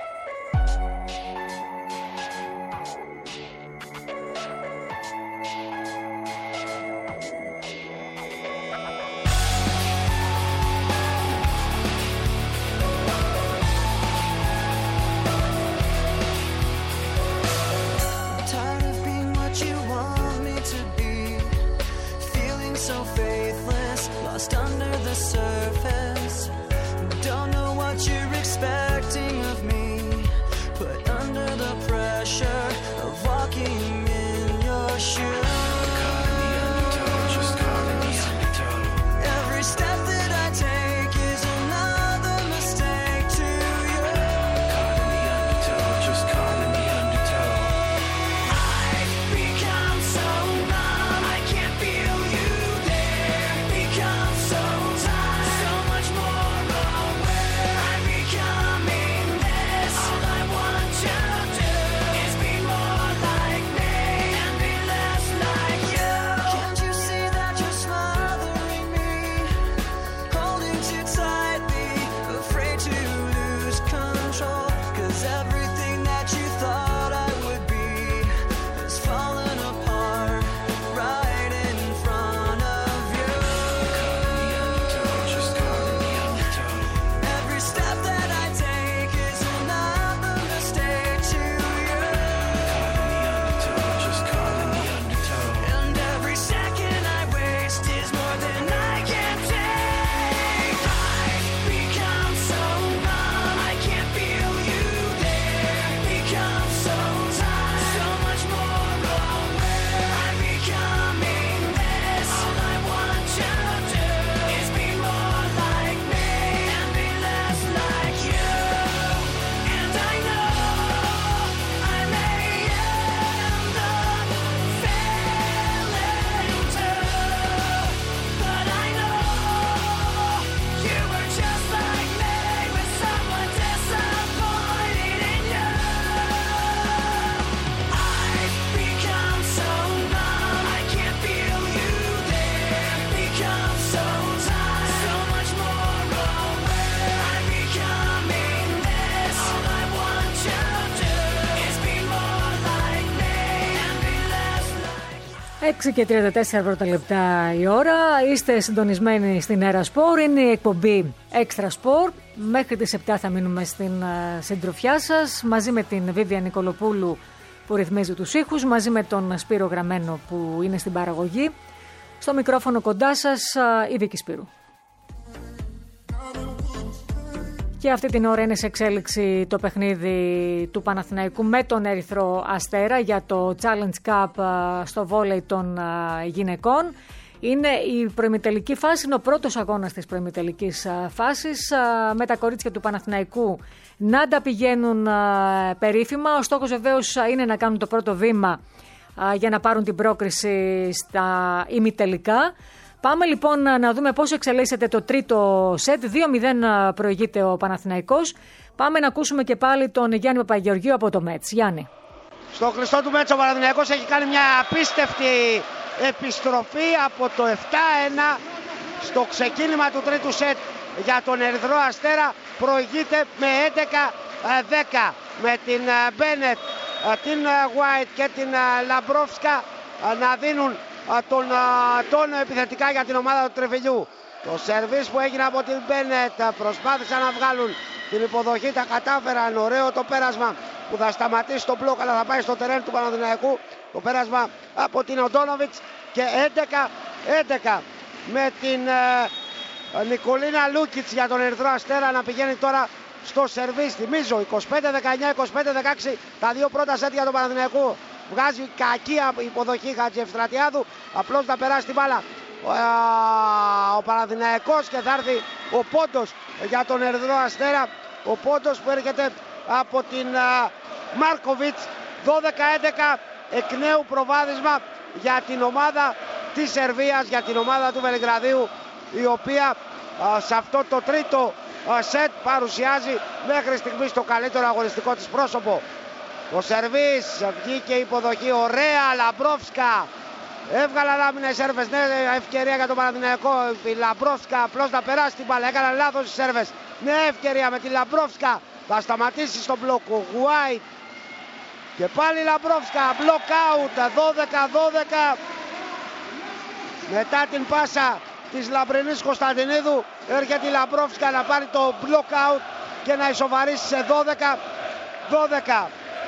έξι και τριάντα τέσσερα πρώτα λεπτά η ώρα. Είστε συντονισμένοι στην Έρα Σπορ. Είναι η εκπομπή Extra Sport. Μέχρι τις επτά θα μείνουμε στην συντροφιά σας, μαζί με την Βίβια Νικολοπούλου που ρυθμίζει τους ήχους, μαζί με τον Σπύρο Γραμμένο που είναι στην παραγωγή. Στο μικρόφωνο κοντά σας η Βίκη Σπύρου. Και αυτή την ώρα είναι σε εξέλιξη το παιχνίδι του Παναθηναϊκού με τον Ερυθρό Αστέρα για το Challenge Cup στο βόλεϊ των γυναικών. Είναι η προημιτελική φάση, είναι ο πρώτος αγώνας της προημιτελικής φάσης, με τα κορίτσια του Παναθηναϊκού να τα πηγαίνουν περίφημα. Ο στόχος βεβαίως είναι να κάνουν το πρώτο βήμα για να πάρουν την πρόκριση στα ημιτελικά. Πάμε λοιπόν να δούμε πώς εξελίσσεται το τρίτο σετ. δύο μηδέν προηγείται ο Παναθηναϊκός. Πάμε να ακούσουμε και πάλι τον Γιάννη Παπαγεωργίου από το Μέτς. Γιάννη. Στο κλειστό του Μέτς ο Παναθηναϊκός έχει κάνει μια απίστευτη επιστροφή από το επτά ένα στο ξεκίνημα του τρίτου σετ για τον Ερυθρό Αστέρα. Προηγείται με έντεκα δέκα με την Μπένετ την White και την Λαμπρόφσκα να δίνουν τον τόνο επιθετικά για την ομάδα του Τριφυλιού. Το σερβίς που έγινε από την Μπένετ, προσπάθησαν να βγάλουν την υποδοχή, τα κατάφεραν. Ωραίο το πέρασμα που θα σταματήσει το μπλοκ, αλλά θα πάει στο τερέν του Παναθηναϊκού. Το πέρασμα από την Οντόνοβιτς και έντεκα έντεκα με την ε, Νικολίνα Λούκιτς για τον Ερυθρό Αστέρα να πηγαίνει τώρα στο σερβίς. Θυμίζω είκοσι πέντε δεκαεννιά, είκοσι πέντε δεκαέξι τα δύο πρώτα σετ για τον Παναθηναϊκό. Βγάζει κακή υποδοχή Χατζηευστρατιάδου, απλώς θα περάσει την μπάλα ο Παναθηναϊκός και θα έρθει ο πόντος για τον Ερυθρό Αστέρα. Ο πόντος που έρχεται από την Μάρκοβιτς. Δώδεκα έντεκα, εκ νέου προβάδισμα για την ομάδα της Σερβίας, για την ομάδα του Βελιγραδίου, η οποία σε αυτό το τρίτο σετ παρουσιάζει μέχρι στιγμής το καλύτερο αγωνιστικό της πρόσωπο. Ο σερβίς, βγήκε υποδοχή, ωραία, Λαμπρόφσκα. Έβγαλαν άμυνες Σέρβες, νέα ευκαιρία για τον Παναθηναϊκό. Η Λαμπρόφσκα απλώς να περάσει την μπάλα, έκαναν λάθος οι Σέρβες. Νέα ευκαιρία με τη Λαμπρόφσκα, θα σταματήσει στο μπλοκ ο White. Και πάλι Λαμπρόφσκα, block out, δώδεκα δώδεκα. Μετά την πάσα της Λαμπρινής Κωνσταντινίδου έρχεται η Λαμπρόφσκα να πάρει το block out και να ισοβαρίσει σε δώδεκα δώδεκα.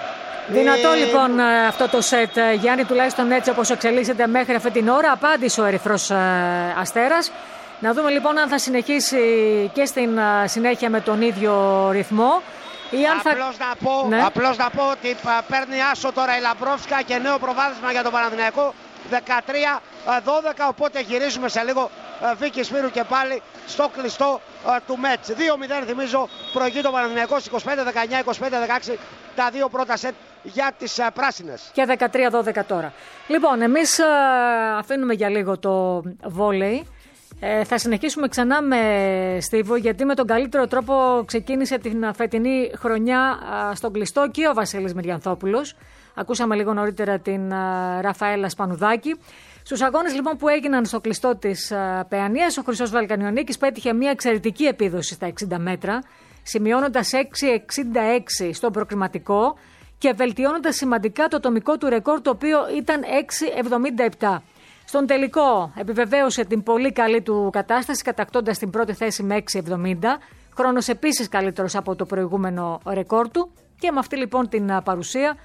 Δυνατό ε... λοιπόν αυτό το σετ, Γιάννη, τουλάχιστον έτσι όπως εξελίσσεται μέχρι αυτή την ώρα. Απάντησε ο Ερυθρός Αστέρας. Να δούμε λοιπόν αν θα συνεχίσει και στην συνέχεια με τον ίδιο ρυθμό. Ή αν απλώς, θα... να πω, ναι. απλώς να πω ότι παίρνει άσο τώρα η Λαμπρόφσκα και νέο προβάδισμα για τον Παναθηναϊκό. δεκατρία δώδεκα, οπότε γυρίζουμε σε λίγο Βίκη Σπύρου και πάλι στο κλειστό του Μέτς. δύο μηδέν θυμίζω προηγεί το Παναθηναϊκός, είκοσι πέντε δεκαεννιά, είκοσι πέντε δεκαέξι τα δύο πρώτα σετ για τις πράσινες. Και δεκατρία δώδεκα τώρα. Λοιπόν, εμείς αφήνουμε για λίγο το βόλεϊ. Ε, θα συνεχίσουμε ξανά με Στίβο, γιατί με τον καλύτερο τρόπο ξεκίνησε την φετινή χρονιά α, στον κλειστό και ο Βασίλης Μυριανθόπουλος. Ακούσαμε λίγο νωρίτερα την α, Ραφαέλα Σπανουδάκη. Στους αγώνες λοιπόν που έγιναν στο κλειστό της α, Παιανίας, ο Χρυσός Βαλκανιονίκης πέτυχε μια εξαιρετική επίδοση στα εξήντα μέτρα, σημειώνοντας έξι εξήντα έξι στον προκριματικό και βελτιώνοντας σημαντικά το ατομικό του ρεκόρ, το οποίο ήταν έξι εβδομήντα επτά. Στον τελικό επιβεβαίωσε την πολύ καλή του κατάσταση, κατακτώντας την πρώτη θέση με έξι εβδομήντα, χρόνος επίσης καλύτερος από το προηγούμενο ρεκόρ του. Και με αυτή λοιπόν την παρουσία,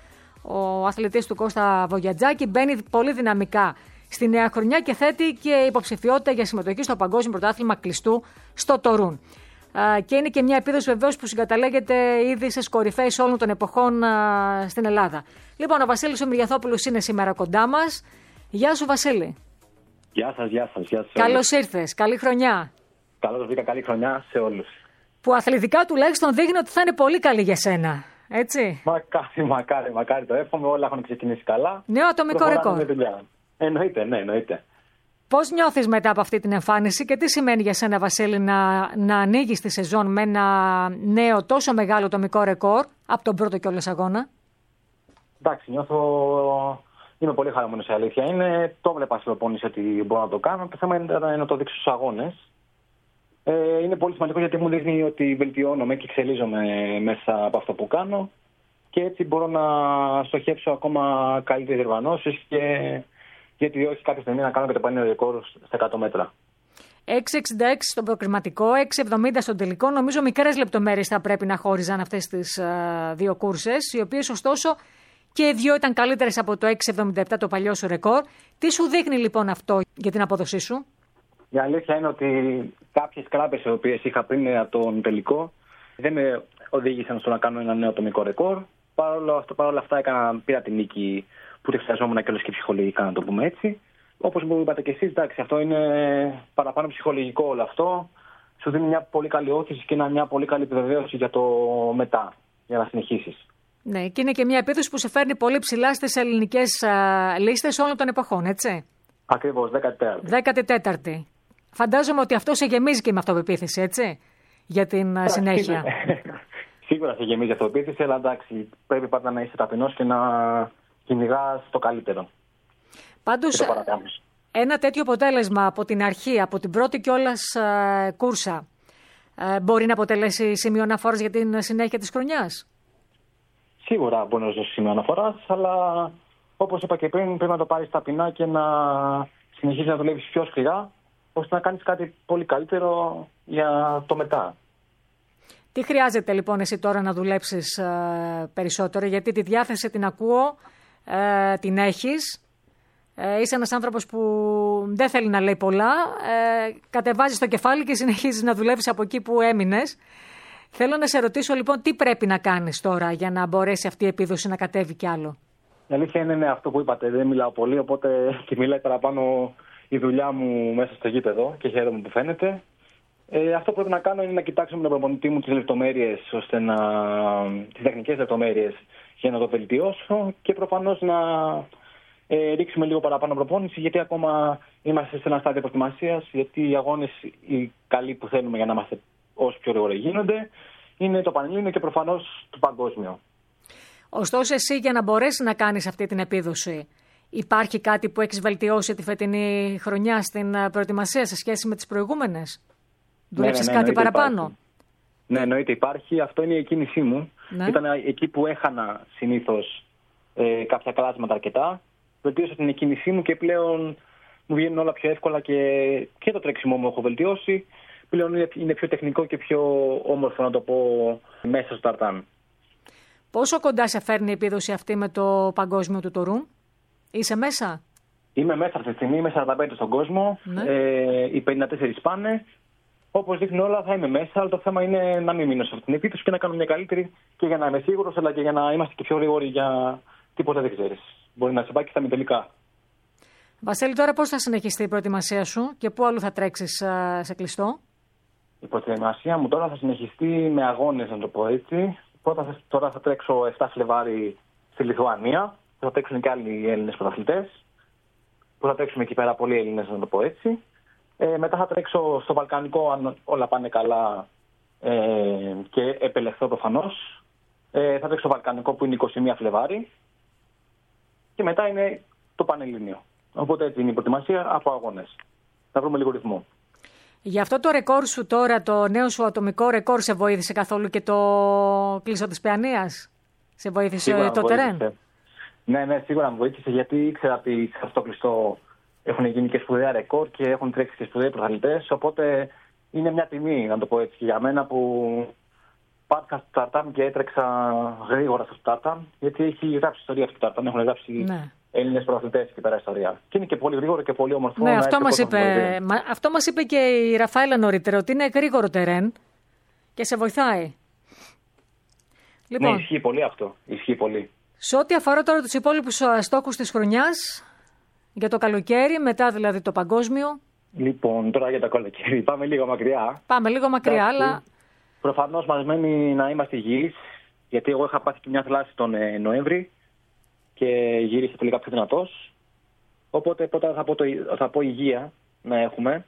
ο αθλητής του Κώστα Βογιατζάκη μπαίνει πολύ δυναμικά στη νέα χρονιά και θέτει και υποψηφιότητα για συμμετοχή στο Παγκόσμιο Πρωτάθλημα Κλειστού στο Τορούν. Και είναι και μια επίδοση βεβαίως που συγκαταλέγεται ήδη στις κορυφαίες όλων των εποχών στην Ελλάδα. Λοιπόν, ο Βασίλης ο Μυριαθόπουλος είναι σήμερα κοντά μας. Γεια σου, Βασίλη. Γεια σας, γεια σας. Γεια σας. Καλώς ήρθες. Καλή χρονιά. Καλώς βρήκα, καλή χρονιά σε όλους. Που αθλητικά τουλάχιστον δείχνει ότι θα είναι πολύ καλή για σένα. Έτσι. Μακάρι, μακάρι, μακάρι το εύχομαι. Όλα έχουν ξεκινήσει καλά. Νέο ατομικό ρεκόρ. Εννοείται, ναι, εννοείται. Πώς νιώθεις μετά από αυτή την εμφάνιση και τι σημαίνει για σένα, Βασίλη, να, να ανοίγεις τη σεζόν με ένα νέο τόσο μεγάλο ατομικό ρεκόρ από τον πρώτο κιόλας αγώνα? Εντάξει, νιώθω. Είμαι πολύ χαρούμενος, η αλήθεια είναι. Το βλέπα στην προπόνηση ότι μπορώ να το κάνω. Το θέμα είναι να το δείξω στους αγώνες. Ε, είναι πολύ σημαντικό γιατί μου δείχνει ότι βελτιώνομαι και εξελίζομαι μέσα από αυτό που κάνω. Και έτσι μπορώ να στοχεύσω ακόμα καλύτερες διοργανώσεις και γιατί όχι κάποια στιγμή να κάνω και το πανέο ρεκόρ στα εκατό μέτρα. έξι εξήντα έξι στον προκριματικό, έξι εβδομήντα στον τελικό. Νομίζω μικρές λεπτομέρειες θα πρέπει να χώριζαν αυτές τις uh, δύο κούρσες, οι οποίες ωστόσο και οι δύο ήταν καλύτερες από το έξι εβδομήντα επτά το παλιό σου ρεκόρ. Τι σου δείχνει λοιπόν αυτό για την απόδοσή σου? Η αλήθεια είναι ότι κάποιες κράπες οι οποίες είχα πριν από τον τελικό δεν με οδήγησαν στο να κάνω ένα νέο ατομικό ρεκόρ. Παρ' όλα αυτά έκανα, πήρα την νίκη που τη χρειαζόμουν και όλες και ψυχολογικά, να το πούμε έτσι. Όπως μου είπατε και εσείς, εντάξει, αυτό είναι παραπάνω ψυχολογικό όλο αυτό. Σου δίνει μια πολύ καλή όθηση και μια πολύ καλή επιβεβαίωση για το μετά, για να συνεχίσεις. Ναι, και είναι και μια επίδοση που σε φέρνει πολύ ψηλά στις ελληνικές α, λίστες όλων των εποχών, έτσι. Ακριβώς, δέκατη τέταρτη. δέκατη τέταρτη. Φαντάζομαι ότι αυτό σε γεμίζει και με αυτοπεποίθηση, έτσι, για την α, συνέχεια. Σίγουρα σε γεμίζει αυτοπεποίθηση, αλλά εντάξει, πρέπει πάντα να είσαι ταπεινός και να κυνηγάς το καλύτερο. Πάντως, ένα τέτοιο αποτέλεσμα από την αρχή, από την πρώτη κιόλας α, κούρσα, α, μπορεί να αποτελέσει σημείο αναφοράς για την συνέχεια της χρονιάς? Σίγουρα μπορεί να δώσει σημείο αναφοράς, αλλά όπως είπα και πριν, πρέπει να το πάρεις ταπεινά και να συνεχίσεις να δουλεύεις πιο σκληρά, ώστε να κάνεις κάτι πολύ καλύτερο για το μετά. Τι χρειάζεται λοιπόν εσύ τώρα να δουλέψεις ε, περισσότερο, γιατί τη διάθεση την ακούω, ε, την έχεις. Ε, είσαι ένας άνθρωπος που δεν θέλει να λέει πολλά, ε, κατεβάζεις το κεφάλι και συνεχίζεις να δουλεύεις από εκεί που έμεινες. Θέλω να σε ρωτήσω λοιπόν τι πρέπει να κάνεις τώρα για να μπορέσει αυτή η επίδοση να κατέβει κι άλλο. Η αλήθεια είναι, είναι αυτό που είπατε, δεν μιλάω πολύ, οπότε και μιλάει παραπάνω η δουλειά μου μέσα στο γήπεδο και χαίρομαι που φαίνεται. Ε, αυτό που πρέπει να κάνω είναι να κοιτάξω με τον προπονητή μου τις λεπτομέρειες, ώστε να... τις τεχνικές λεπτομέρειες για να το βελτιώσω και προφανώς να ε, ρίξουμε λίγο παραπάνω προπόνηση, γιατί ακόμα είμαστε σε ένα στάδιο προετοιμασίας, γιατί οι αγώνες οι καλοί που θέλουμε για να είμαστε όσο πιο γρήγορα γίνονται είναι το Πανελλήνιο και προφανώς το παγκόσμιο. Ωστόσο, εσύ για να μπορέσει να κάνεις αυτή την επίδοση, υπάρχει κάτι που έχεις βελτιώσει τη φετινή χρονιά στην προετοιμασία σε σχέση με τις προηγούμενες? Δουλέψεις ναι, ναι, ναι, κάτι παραπάνω? Υπάρχει. Ναι, εννοείται υπάρχει. Αυτό είναι η εκκίνησή μου. Ναι. Ήταν εκεί που έχανα συνήθως ε, κάποια καλάσματα αρκετά. Βελτίωσα την εκκίνησή μου και πλέον μου βγαίνουν όλα πιο εύκολα και, και το τρέξιμό μου έχω βελτιώσει. Πλέον είναι, είναι πιο τεχνικό και πιο όμορφο, να το πω, μέσα στο ταρτάν. Πόσο κοντά σε φέρνει η επίδοση αυτή με το παγκόσμιο του Τορούν? Είσαι μέσα? Είμαι μέσα αυτή τη στιγμή, είμαι σαράντα πέντε στον κόσμο. Ναι. Ε, οι πενήντα τέσσερις πάνε. Όπως δείχνουν όλα, θα είμαι μέσα, αλλά το θέμα είναι να μην μείνω σε αυτή την επίδοση και να κάνω μια καλύτερη και για να είμαι σίγουρος, αλλά και για να είμαστε και πιο γρήγοροι για τίποτα δεν ξέρεις. Μπορεί να σε πάει και στα μη τελικά. Βασίλη, τώρα πώς θα συνεχιστεί η προετοιμασία σου και πού αλλού θα τρέξεις α, σε κλειστό? Η προετοιμασία μου τώρα θα συνεχιστεί με αγώνες, να το πω έτσι. Πρώτα τώρα θα τρέξω εφτά Φλεβάρι στη Λιθουανία. Θα τρέξουν και άλλοι Έλληνες πρωταθλητές. Που θα τρέξουμε εκεί πέρα πολλοί Έλληνες, να το πω έτσι. Ε, μετά θα τρέξω στο Βαλκανικό, αν όλα πάνε καλά ε, και επελεχθώ προφανώς. Ε, θα τρέξω στο Βαλκανικό που είναι είκοσι μία Φλεβάρι. Και μετά είναι το Πανελλήνιο. Οπότε έτσι είναι η προετοιμασία από αγώνες. Θα βρούμε λίγο ρυθμό. Για αυτό το ρεκόρ σου τώρα, το νέο σου ατομικό ρεκόρ, σε βοήθησε καθόλου και το κλείσο της Παιανίας? Σε βοήθησε σίγουρα το τερέν? Ναι, ναι, σίγουρα μου βοήθησε, γιατί ήξερα ότι σε αυτό το κλειστό έχουν γίνει και σπουδαία ρεκόρ και έχουν τρέξει και σπουδαίοι πρωταθλητές. Οπότε είναι μια τιμή, να το πω έτσι, για μένα που πάτησα στο ταρτάν και έτρεξα γρήγορα στο ταρτάν. Γιατί έχει γράψει ιστορία αυτό το ταρτάν, έχουν γράψει ναι. Έλληνες πρωταθλητές εκεί πέρα ιστορία. Και είναι και πολύ γρήγορο και πολύ όμορφο. Ναι, αυτό μας είπε, μα, αυτό μας είπε και η Ραφαέλα νωρίτερα, ότι είναι γρήγορο τερέν και σε βοηθάει. Λοιπόν, ναι, ισχύει πολύ αυτό. Ισχύει πολύ. Σε ό,τι αφορά τώρα τους υπόλοιπους στόχους της χρονιάς, για το καλοκαίρι, μετά δηλαδή το παγκόσμιο. Λοιπόν, τώρα για το καλοκαίρι πάμε λίγο μακριά. Πάμε λίγο μακριά, εντάξει, αλλά... Προφανώς μας μένει να είμαστε υγιείς, γιατί εγώ είχα πάθει και μια θλάση τον ε, Νοέμβρη και γύρισε τελικά πιο δυνατός. Οπότε πρώτα θα πω, το, θα πω υγεία να έχουμε.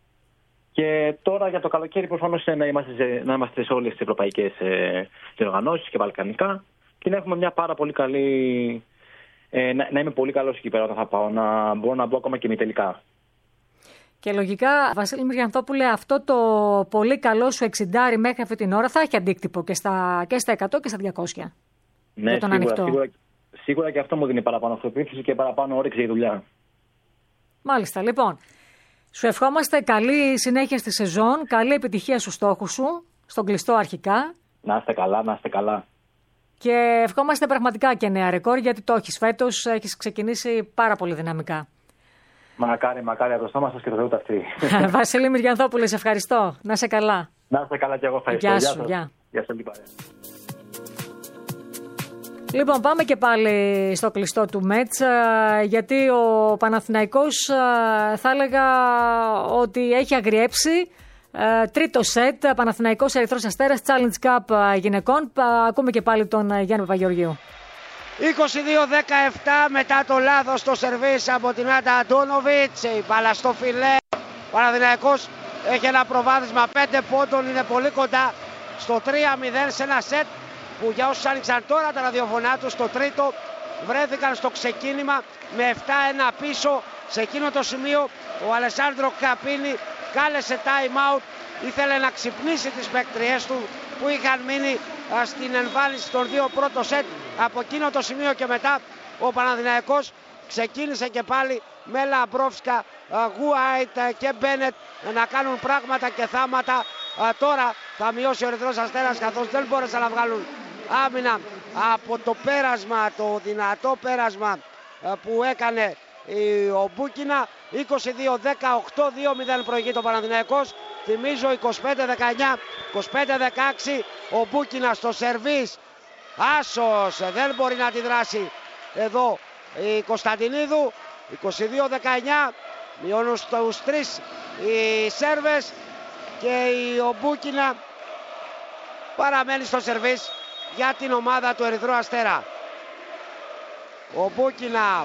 Και τώρα για το καλοκαίρι προφανώς είναι να είμαστε σε, να είμαστε σε όλες τις ευρωπαϊκές ε, διοργανώσεις και βαλκανικά και να έχουμε μια πάρα πολύ καλή... Ε, να, να είμαι πολύ καλός εκεί πέρα όταν θα πάω, να μπορώ να μπω ακόμα και μη τελικά. Και λογικά, Βασίλη Μυριανθόπουλε, αυτό το πολύ καλό σου εξιντάρι μέχρι αυτή την ώρα θα έχει αντίκτυπο και στα, και στα εκατό και στα διακόσια. Ναι, για τον σίγουρα, ανοιχτό. Σίγουρα, σίγουρα και αυτό μου δίνει παραπάνω αυτοπεποίθηση και παραπάνω όρεξη για δουλειά. Μάλιστα, λοιπόν. Σου ευχόμαστε καλή συνέχεια στη σεζόν, καλή επιτυχία στους στόχους σου, στον κλειστό αρχικά. Να είστε καλά, να είστε καλά. Και ευχόμαστε πραγματικά και νέα ρεκόρ, γιατί το έχεις φέτος, έχεις ξεκινήσει πάρα πολύ δυναμικά. Μακάρι, μακάρι από το στόμα σας και το Θεού ταυτί. Βασίλη Μυριανθόπουλε, σε ευχαριστώ. Να είσαι καλά. Να είστε καλά και εγώ ευχαριστώ. Γεια σου, γεια. Γεια σας, παρέα. Λοιπόν, πάμε και πάλι στο κλειστό του Μέτς, γιατί ο Παναθηναϊκός θα έλεγα ότι έχει αγριέψει. Τρίτο σετ, Παναθηναϊκός Ερυθρός Αστέρας, Challenge Cup γυναικών. Ακούμε και πάλι τον Γιάννη Παπαγεωργίου. είκοσι δύο δεκαεπτά μετά το λάθος στο σερβίς από την Άντα Αντώνοβιτς. Η μπάλα στο φιλέ. Ο Παναθηναϊκός έχει ένα προβάδισμα πέντε πόντων, είναι πολύ κοντά στο τρία μηδέν σε ένα σετ που για όσους άνοιξαν τώρα τα ραδιοφωνά τους στο τρίτο βρέθηκαν στο ξεκίνημα με επτά ένα πίσω. Σε εκείνο το σημείο ο Αλεσάνδρο Καπίνη κάλεσε time out, ήθελε να ξυπνήσει τις παίκτριές του που είχαν μείνει στην εμφάνιση των δύο πρώτων σετ. Από εκείνο το σημείο και μετά ο Παναθηναϊκός ξεκίνησε και πάλι με Λαμπρόφσκα, Γουάιτ και Μπένετ να κάνουν πράγματα και θάματα. Τώρα θα μειώσει ο Ερυθρός Αστέρας, καθώς δεν μπόρεσαν να βγάλουν άμυνα από το πέρασμα, το δυνατό πέρασμα που έκανε ο Μπούκινα. είκοσι δύο δεκαοκτώ, δύο μηδέν προηγεί το Παναθηναϊκός. Θυμίζω είκοσι πέντε δεκαεννιά, είκοσι πέντε δεκαέξι, ο Μπούκινα στο σερβίς. Άσος, δεν μπορεί να αντιδράσει εδώ η Κωνσταντινίδου. είκοσι δύο δεκαεννιά, μειώνουν στους τρεις οι Σέρβες και ο Μπούκινα παραμένει στο σερβίς για την ομάδα του Ερυθρού Αστέρα. Ο Μπούκινα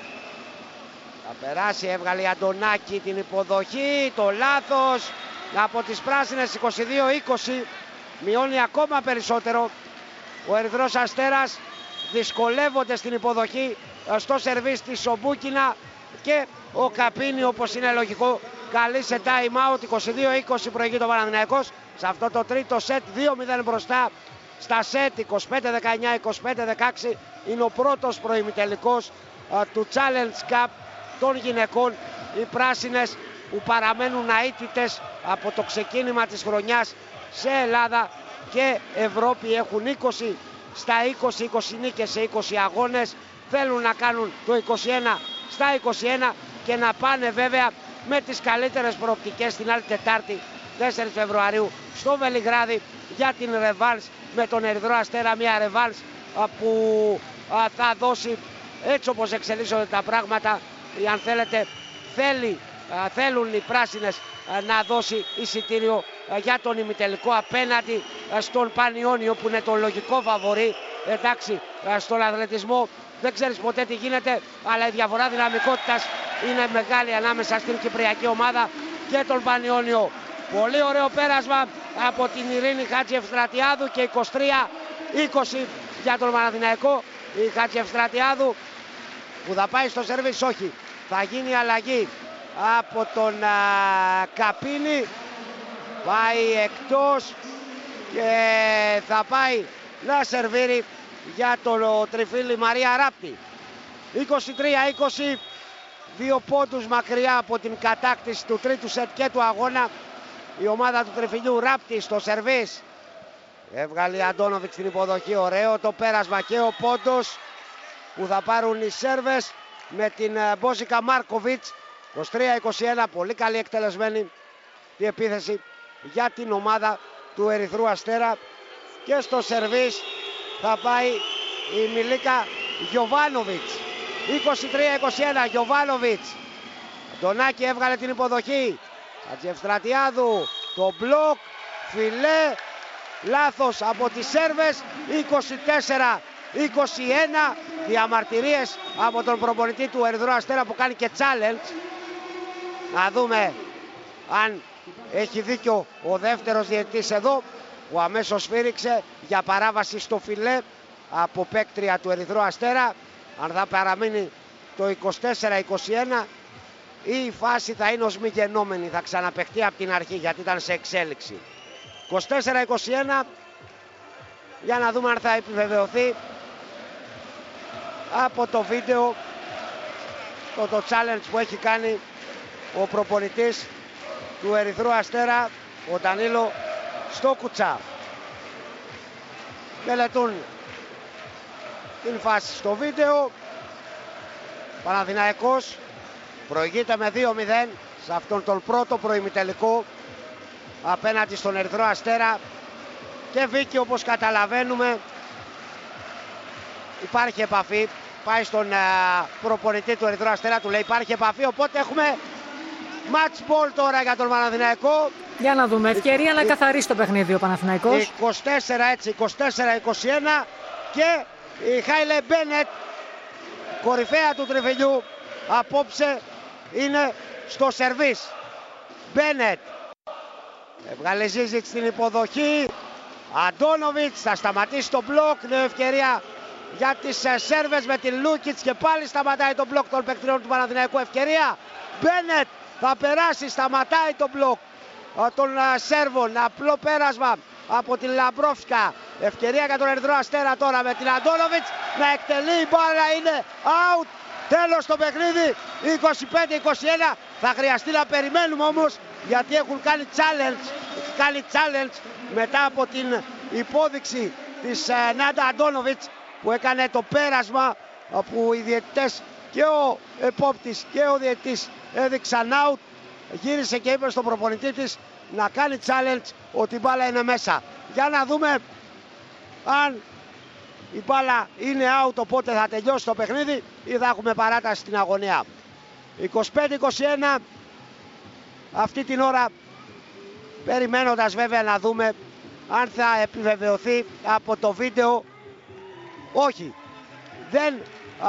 θα περάσει, έβγαλε η Αντωνάκη την υποδοχή, το λάθος από τις πράσινες. Είκοσι δύο είκοσι, μειώνει ακόμα περισσότερο ο Ερυθρός Αστέρας. Δυσκολεύονται στην υποδοχή στο σερβίς της ο Μπούκινα και ο Καπίνη, όπως είναι λογικό, καλεί σε time out. είκοσι δύο είκοσι προηγεί το Παναθηναϊκός σε αυτό το τρίτο σετ, δύο μηδέν μπροστά στα σετ. Είκοσι πέντε δεκαεννιά, είκοσι πέντε δεκαέξι είναι ο πρώτος προημιτελικός του Challenge Cup των γυναικών. Οι πράσινες που παραμένουν αίτητες από το ξεκίνημα της χρονιάς σε Ελλάδα και Ευρώπη έχουν είκοσι στα είκοσι, είκοσι νίκες σε είκοσι αγώνες. Θέλουν να κάνουν το είκοσι ένα στα είκοσι ένα και να πάνε βέβαια με τις καλύτερες προοπτικές την άλλη Τετάρτη τέσσερις Φεβρουαρίου στο Βελιγράδι για την ρεβάλς με τον Ερυθρό Αστέρα. Μια ρεβάλς που θα δώσει, έτσι όπως εξελίσσονται τα πράγματα, ή αν θέλετε θέλει, θέλουν οι πράσινες να δώσει εισιτήριο για τον ημιτελικό απέναντι στον Πανιόνιο που είναι το λογικό φαβορί. Εντάξει, στον αθλητισμό δεν ξέρεις ποτέ τι γίνεται, αλλά η διαφορά δυναμικότητας είναι μεγάλη ανάμεσα στην κυπριακή ομάδα και τον Πανιόνιο. Πολύ ωραίο πέρασμα από την Ειρήνη Χατζιευστρατιάδου και είκοσι τρία είκοσι για τον Παναθηναϊκό. Η Χατζιευστρατιάδου που θα πάει στο σερβίς, όχι, θα γίνει αλλαγή από τον α, Καπίνη, πάει εκτός και θα πάει να σερβίρει για τον τριφύλι Μαρία Ράπτη. είκοσι τρία είκοσι, δύο πόντους μακριά από την κατάκτηση του τρίτου σετ και του αγώνα η ομάδα του τριφυλιού. Ράπτη στο σερβίς, έβγαλε Αντώνοβιτς στην υποδοχή, ωραίο το πέρασμα και ο πόντος που θα πάρουν οι Σέρβες με την Μπόζικα Μάρκοβιτς. είκοσι τρία είκοσι ένα, πολύ καλή εκτελεσμένη η επίθεση για την ομάδα του Ερυθρού Αστέρα και στο σερβίς θα πάει η Μιλίκα Γιοβάνοβιτς. είκοσι τρία είκοσι ένα, Γιοβάνοβιτς. Αντωνάκη έβγαλε την υποδοχή, Χατζιευστρατιάδου το μπλοκ, φιλέ, λάθος από τις Σέρβες. είκοσι τέσσερα είκοσι ένα, διαμαρτυρίες από τον προπονητή του Ερυθρού Αστέρα που κάνει και challenge. Να δούμε αν έχει δίκιο ο δεύτερος διαιτητής εδώ, που αμέσως σφύριξε για παράβαση στο φιλέ από παίκτρια του Ερυθρού Αστέρα. Αν θα παραμείνει το είκοσι τέσσερα είκοσι ένα ή η φάση θα είναι ως μη γενόμενη, θα ξαναπαιχτεί από την αρχή γιατί ήταν σε εξέλιξη. είκοσι τέσσερα είκοσι ένα, για να δούμε αν θα επιβεβαιωθεί από το βίντεο το, το challenge που έχει κάνει ο προπονητής του Ερυθρού Αστέρα, ο Ντανίλο Στόκουτσα. Μελετούν την φάση στο βίντεο. Παναθηναϊκός προηγείται με δύο μηδέν σε αυτόν τον πρώτο προημιτελικό απέναντι στον Ερυθρό Αστέρα. Και Βίκη, όπως καταλαβαίνουμε, υπάρχει επαφή. Πάει στον uh, προπονητή του Ερυθρού Αστέρα, του λέει υπάρχει επαφή, οπότε έχουμε match ball τώρα για τον Παναθηναϊκό. Για να δούμε, ευκαιρία να καθαρίσει το παιχνίδι ο Παναθηναϊκός. είκοσι τέσσερα έτσι, είκοσι τέσσερα είκοσι ένα και η Χάιλε Μπένετ, κορυφαία του τριφυλιού απόψε, είναι στο σερβίς. Μπένετ έβγαλε Ζίζιτς στην υποδοχή, Αντώνοβιτς θα σταματήσει το μπλοκ, νέα ευκαιρία για τις Σέρβες με την Λούκιτς και πάλι σταματάει το μπλοκ των παικτριών του Παναθηναϊκού. Ευκαιρία, Μπένετ θα περάσει, σταματάει το μπλοκ των Σέρβων. Απλό πέρασμα από την Λαμπρόφσκα, Ευκαιρία για τον Ερυθρό Αστέρα τώρα με την Αντόνοβιτς να εκτελεί, η μπάλα είναι out. Τέλος το παιχνίδι, είκοσι πέντε είκοσι ένα. Θα χρειαστεί να περιμένουμε όμως, γιατί έχουν κάνει challenge, κάνει challenge μετά από την υπόδειξη της Νάντα Αντόνοβιτς που έκανε το πέρασμα, που οι διαιτητές και ο επόπτης και ο διαιτητής έδειξαν out. Γύρισε και είπε στον προπονητή της να κάνει challenge ότι η μπάλα είναι μέσα. Για να δούμε αν η μπάλα είναι out, οπότε θα τελειώσει το παιχνίδι ή θα έχουμε παράταση στην αγωνία. είκοσι πέντε είκοσι ένα αυτή την ώρα, περιμένοντας βέβαια να δούμε αν θα επιβεβαιωθεί από το βίντεο. Όχι, δεν α,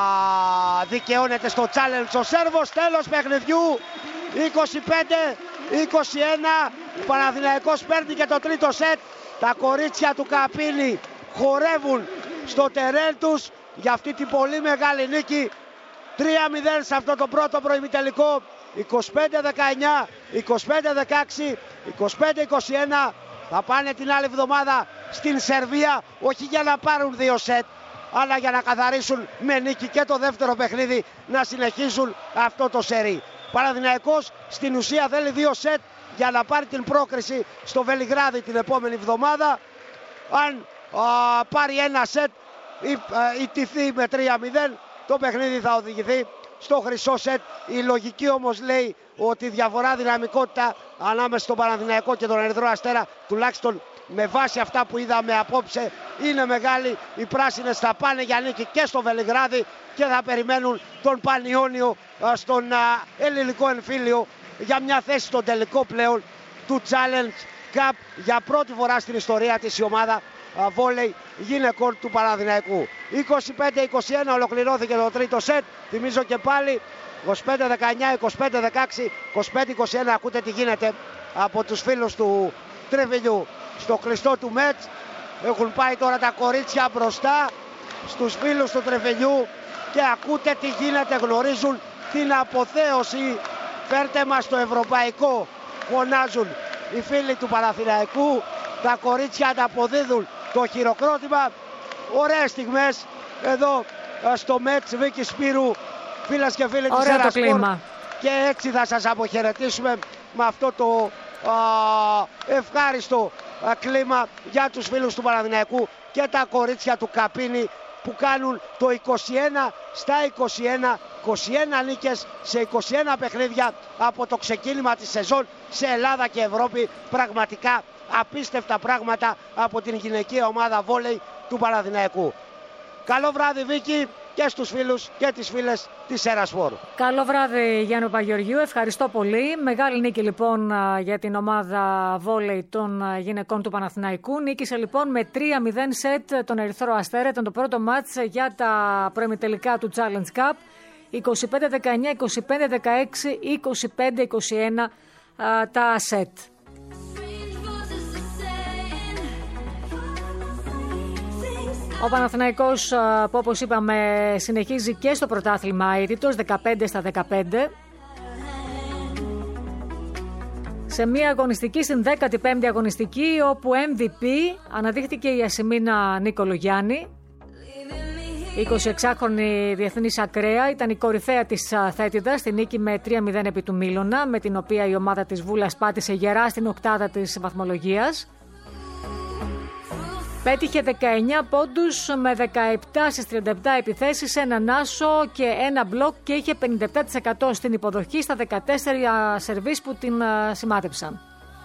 δικαιώνεται στο challenge ο Σέρβος. Τέλος παιχνιδιού, είκοσι πέντε είκοσι ένα. Ο Παναθηναϊκός παίρνει και το τρίτο σετ. Τα κορίτσια του Καπίνη χορεύουν στο τερέν τους για αυτή την πολύ μεγάλη νίκη. τρία μηδέν σε αυτό το πρώτο προημιτελικό. είκοσι πέντε δεκαεννιά, είκοσι πέντε δεκαέξι, είκοσι πέντε είκοσι ένα. Θα πάνε την άλλη εβδομάδα στην Σερβία, όχι για να πάρουν δύο σετ, αλλά για να καθαρίσουν με νίκη και το δεύτερο παιχνίδι, να συνεχίσουν αυτό το σερί. Παναθηναϊκός στην ουσία θέλει δύο σετ για να πάρει την πρόκριση στο Βελιγράδι την επόμενη εβδομάδα. Αν α, πάρει ένα σετ ή ιτηθεί με τρία μηδέν, το παιχνίδι θα οδηγηθεί στο χρυσό σετ. Η λογική όμως λέει ότι η διαφορά δυναμικότητα ανάμεσα στον Παναθηναϊκό και τον Ερυθρό Αστέρα, τουλάχιστον με βάση αυτά που είδαμε απόψε, είναι μεγάλη. Οι πράσινες θα πάνε για νίκη και στο Βελιγράδι και θα περιμένουν τον Πανιόνιο στον ελληνικό εμφύλιο για μια θέση στον τελικό πλέον του Challenge Cup. Για πρώτη φορά στην ιστορία της η ομάδα βόλεϊ γυναικών του Παναθηναϊκού. είκοσι πέντε είκοσι ένα ολοκληρώθηκε το τρίτο σετ. Θυμίζω και πάλι είκοσι πέντε δεκαεννιά, είκοσι πέντε δεκαέξι, είκοσι πέντε είκοσι ένα. Ακούτε τι γίνεται από τους φίλους του Τρεβιλιού στο κλειστό του Μέτς. Έχουν πάει τώρα τα κορίτσια μπροστά στους φίλους του Τρεβιλιού και ακούτε τι γίνεται, γνωρίζουν την αποθέωση. Φέρτε μας το ευρωπαϊκό, φωνάζουν οι φίλοι του Παναθηναϊκού. Τα κορίτσια ανταποδίδουν το χειροκρότημα. Ωραίες στιγμές εδώ στο Μέτς Βίκη Σπύρου, φίλες και φίλοι της Ερασπορ, και έτσι θα σας αποχαιρετήσουμε με αυτό το α, ευχάριστο α, κλίμα για τους φίλους του Παναθηναϊκού και τα κορίτσια του Καπίνη που κάνουν το είκοσι ένα στα είκοσι ένα, είκοσι ένα νίκες σε είκοσι ένα παιχνίδια από το ξεκίνημα της σεζόν σε Ελλάδα και Ευρώπη. Πραγματικά απίστευτα πράγματα από την γυναικεία ομάδα βόλεϊ του Παναθηναϊκού. Καλό βράδυ Βίκη και στους φίλους και τις φίλες της Ερασπορ. Καλό βράδυ Γιάννη Παπαγεωργίου, ευχαριστώ πολύ. Μεγάλη νίκη λοιπόν για την ομάδα βόλεϊ των γυναικών του Παναθηναϊκού. Νίκησε λοιπόν με τρία μηδέν σετ τον Ερυθρό Αστέρα. Ήταν το πρώτο μάτς για τα προημιτελικά του Challenge Cup. είκοσι πέντε δεκαεννιά, είκοσι πέντε δεκαέξι, είκοσι πέντε είκοσι ένα τα σετ. Ο Παναθηναϊκός, που όπως είπαμε συνεχίζει και στο πρωτάθλημα αίτητος, δεκαπέντε στα δεκαπέντε. Σε μια αγωνιστική, στην δέκατη πέμπτη αγωνιστική, όπου εμ βι πι αναδείχθηκε η Ασημίνα Νικολογιάννη. Η εικοσιεξάχρονη διεθνής ακραία ήταν η κορυφαία της θέτιδας στη νίκη με τρία μηδέν επί του Μίλωνα, με την οποία η ομάδα της Βούλας πάτησε γερά στην οκτάδα της βαθμολογίας. Πέτυχε δεκαεννιά πόντους με δεκαεπτά στις τριάντα επτά επιθέσεις, έναν άσο και ένα μπλοκ και είχε πενήντα επτά τοις εκατό στην υποδοχή στα δεκατέσσερα σερβίς που την σημάτεψαν.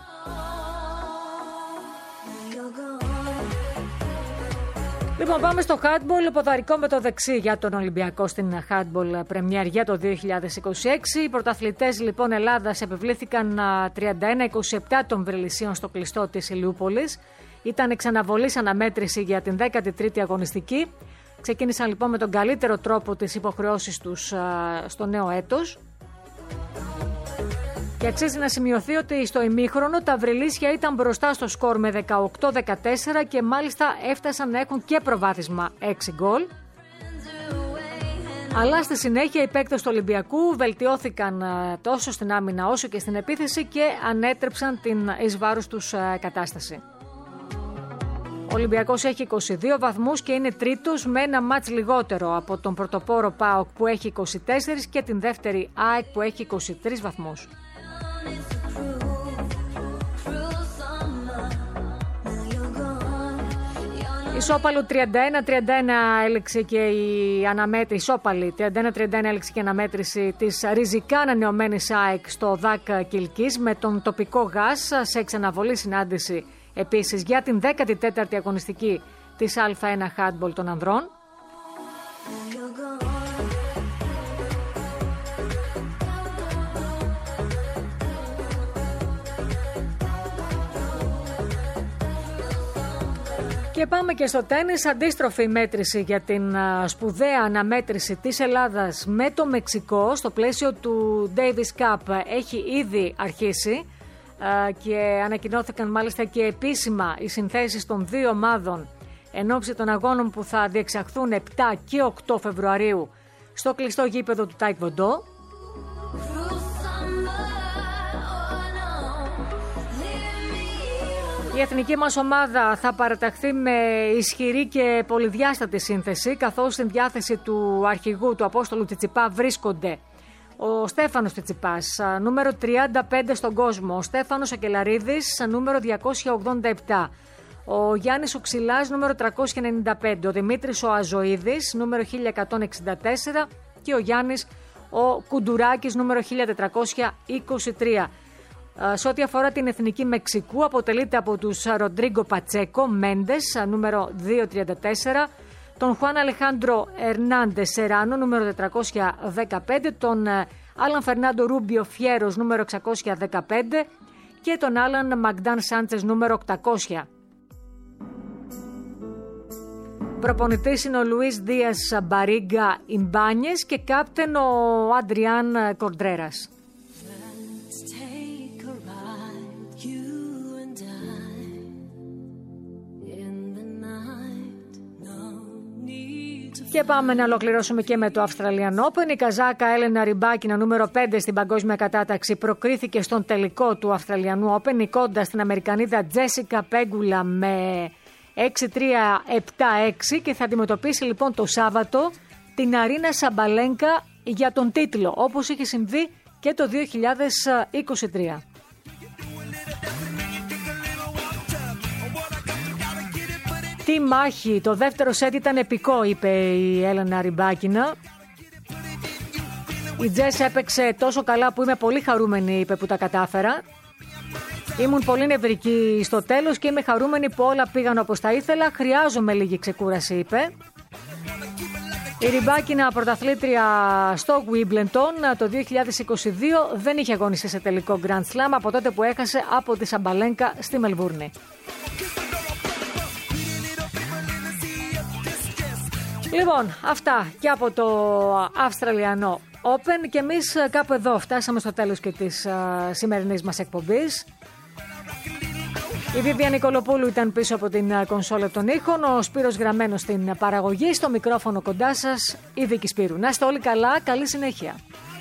Λοιπόν, πάμε στο handball, ποδαρικό με το δεξί για τον Ολυμπιακό στην handball πρεμιέρ για το δύο χιλιάδες είκοσι έξι. Οι πρωταθλητές λοιπόν Ελλάδας επιβλήθηκαν τριάντα ένα είκοσι επτά των Βρυλισσίων στο κλειστό της Ηλιούπολης. Ήταν εξαναβολής αναμέτρηση για την δέκατη τρίτη αγωνιστική. Ξεκίνησαν λοιπόν με τον καλύτερο τρόπο τις υποχρεώσεις τους στο νέο έτος. Και αξίζει να σημειωθεί ότι στο ημίχρονο τα Βρυλίσια ήταν μπροστά στο σκορ με δεκαοκτώ δεκατέσσερα και μάλιστα έφτασαν να έχουν και προβάδισμα έξι γκολ. Αλλά στη συνέχεια οι παίκτες του Ολυμπιακού βελτιώθηκαν τόσο στην άμυνα όσο και στην επίθεση και ανέτρεψαν την εις βάρος τους κατάσταση. Ολυμπιακός έχει είκοσι δύο βαθμούς και είναι τρίτος με ένα μάτς λιγότερο από τον πρωτοπόρο ΠΑΟΚ που έχει είκοσι τέσσερα και την δεύτερη ΑΕΚ που έχει είκοσι τρεις βαθμούς. Ισόπαλο τριάντα ένα τριάντα ένα έληξε και η αναμέτρηση, ισόπαλη τριάντα ένα τριάντα ένα έληξε και η αναμέτρηση της ριζικά ανανεωμένης ΑΕΚ στο ΔΑΚ Κιλκής με τον τοπικό ΓΑΣ σε εξαναβολή συνάντηση επίσης για την δέκατη τέταρτη αγωνιστική της Α1 Handball των ανδρών. Και πάμε και στο τένις, αντίστροφη μέτρηση για την σπουδαία αναμέτρηση της Ελλάδας με το Μεξικό στο πλαίσιο του Davis Cup έχει ήδη αρχίσει και ανακοινώθηκαν μάλιστα και επίσημα οι συνθέσεις των δύο ομάδων εν ώψη των αγώνων που θα διεξαχθούν επτά και οκτώ Φεβρουαρίου στο κλειστό γήπεδο του Τάικβοντό. Η εθνική μας ομάδα θα παραταχθεί με ισχυρή και πολυδιάστατη σύνθεση, καθώς στην διάθεση του αρχηγού του Απόστολου Τσιτσιπά βρίσκονται ο Στέφανος Τσιτσιπάς, νούμερο τριάντα πέντε στον κόσμο, ο Στέφανος Ακελαρίδης, νούμερο διακόσια ογδόντα επτά, ο Γιάννης Οξυλάς, νούμερο τριακόσια ενενήντα πέντε, ο Δημήτρης ο Αζοίδης, νούμερο χίλια εκατόν εξήντα τέσσερα και ο Γιάννης ο Κουντουράκης, νούμερο χίλια τετρακόσια είκοσι τρία. Σε ό,τι αφορά την εθνική Μεξικού, αποτελείται από τους Ροντρίγκο Πατσέκο Μέντες, νούμερο διακόσια τριάντα τέσσερα, τον Χουάν Αλεχάντρο Ερνάντες Σεράνο, νούμερο τετρακόσια δεκαπέντε, τον Άλαν Φερνάντο Ρούμπιο Φιέρος, νούμερο εξακόσια δεκαπέντε και τον Άλαν Μαγντάν Σάντσες, νούμερο οκτακόσια. Προπονητής είναι ο Λουίς Δίας Μπαρίγκα Ιμπάνιες και κάπτεν ο Αντριάν Κορντρέρας. Και πάμε να ολοκληρώσουμε και με το Australian Open. Η Καζάκα Έλενα Ριμπάκινα, νούμερο πέντε στην παγκόσμια κατάταξη, προκρίθηκε στον τελικό του Australian Open, νικώντας την Αμερικανίδα Τζέσικα Πέγκουλα με έξι τρία επτά έξι και θα αντιμετωπίσει λοιπόν το Σάββατο την Αρίνα Σαμπαλένκα για τον τίτλο, όπως είχε συμβεί και το δύο χιλιάδες είκοσι τρία. Τι μάχη, το δεύτερο σετ ήταν επικό, είπε η Έλενα Ριμπάκινα. Η Τζες έπαιξε τόσο καλά που είμαι πολύ χαρούμενη, είπε, που τα κατάφερα. Ήμουν πολύ νευρική στο τέλος και είμαι χαρούμενη που όλα πήγαν όπως τα ήθελα. Χρειάζομαι λίγη ξεκούραση, είπε. Η Ριμπάκινα, πρωταθλήτρια στο Wimbledon το δύο χιλιάδες είκοσι δύο, δεν είχε αγωνιστεί σε τελικό Grand Slam από τότε που έχασε από τη Σαμπαλένκα στη Μελβούρνη. Λοιπόν, αυτά και από το Αυστραλιανό Open και εμείς κάπου εδώ φτάσαμε στο τέλος και της uh, σημερινής μας εκπομπής. Η Βίβια Νικολοπούλου ήταν πίσω από την κονσόλα των ήχων, ο Σπύρος Γραμμένος στην παραγωγή, στο μικρόφωνο κοντά σας η Βίκη Σπύρου. Να είστε όλοι καλά, καλή συνέχεια.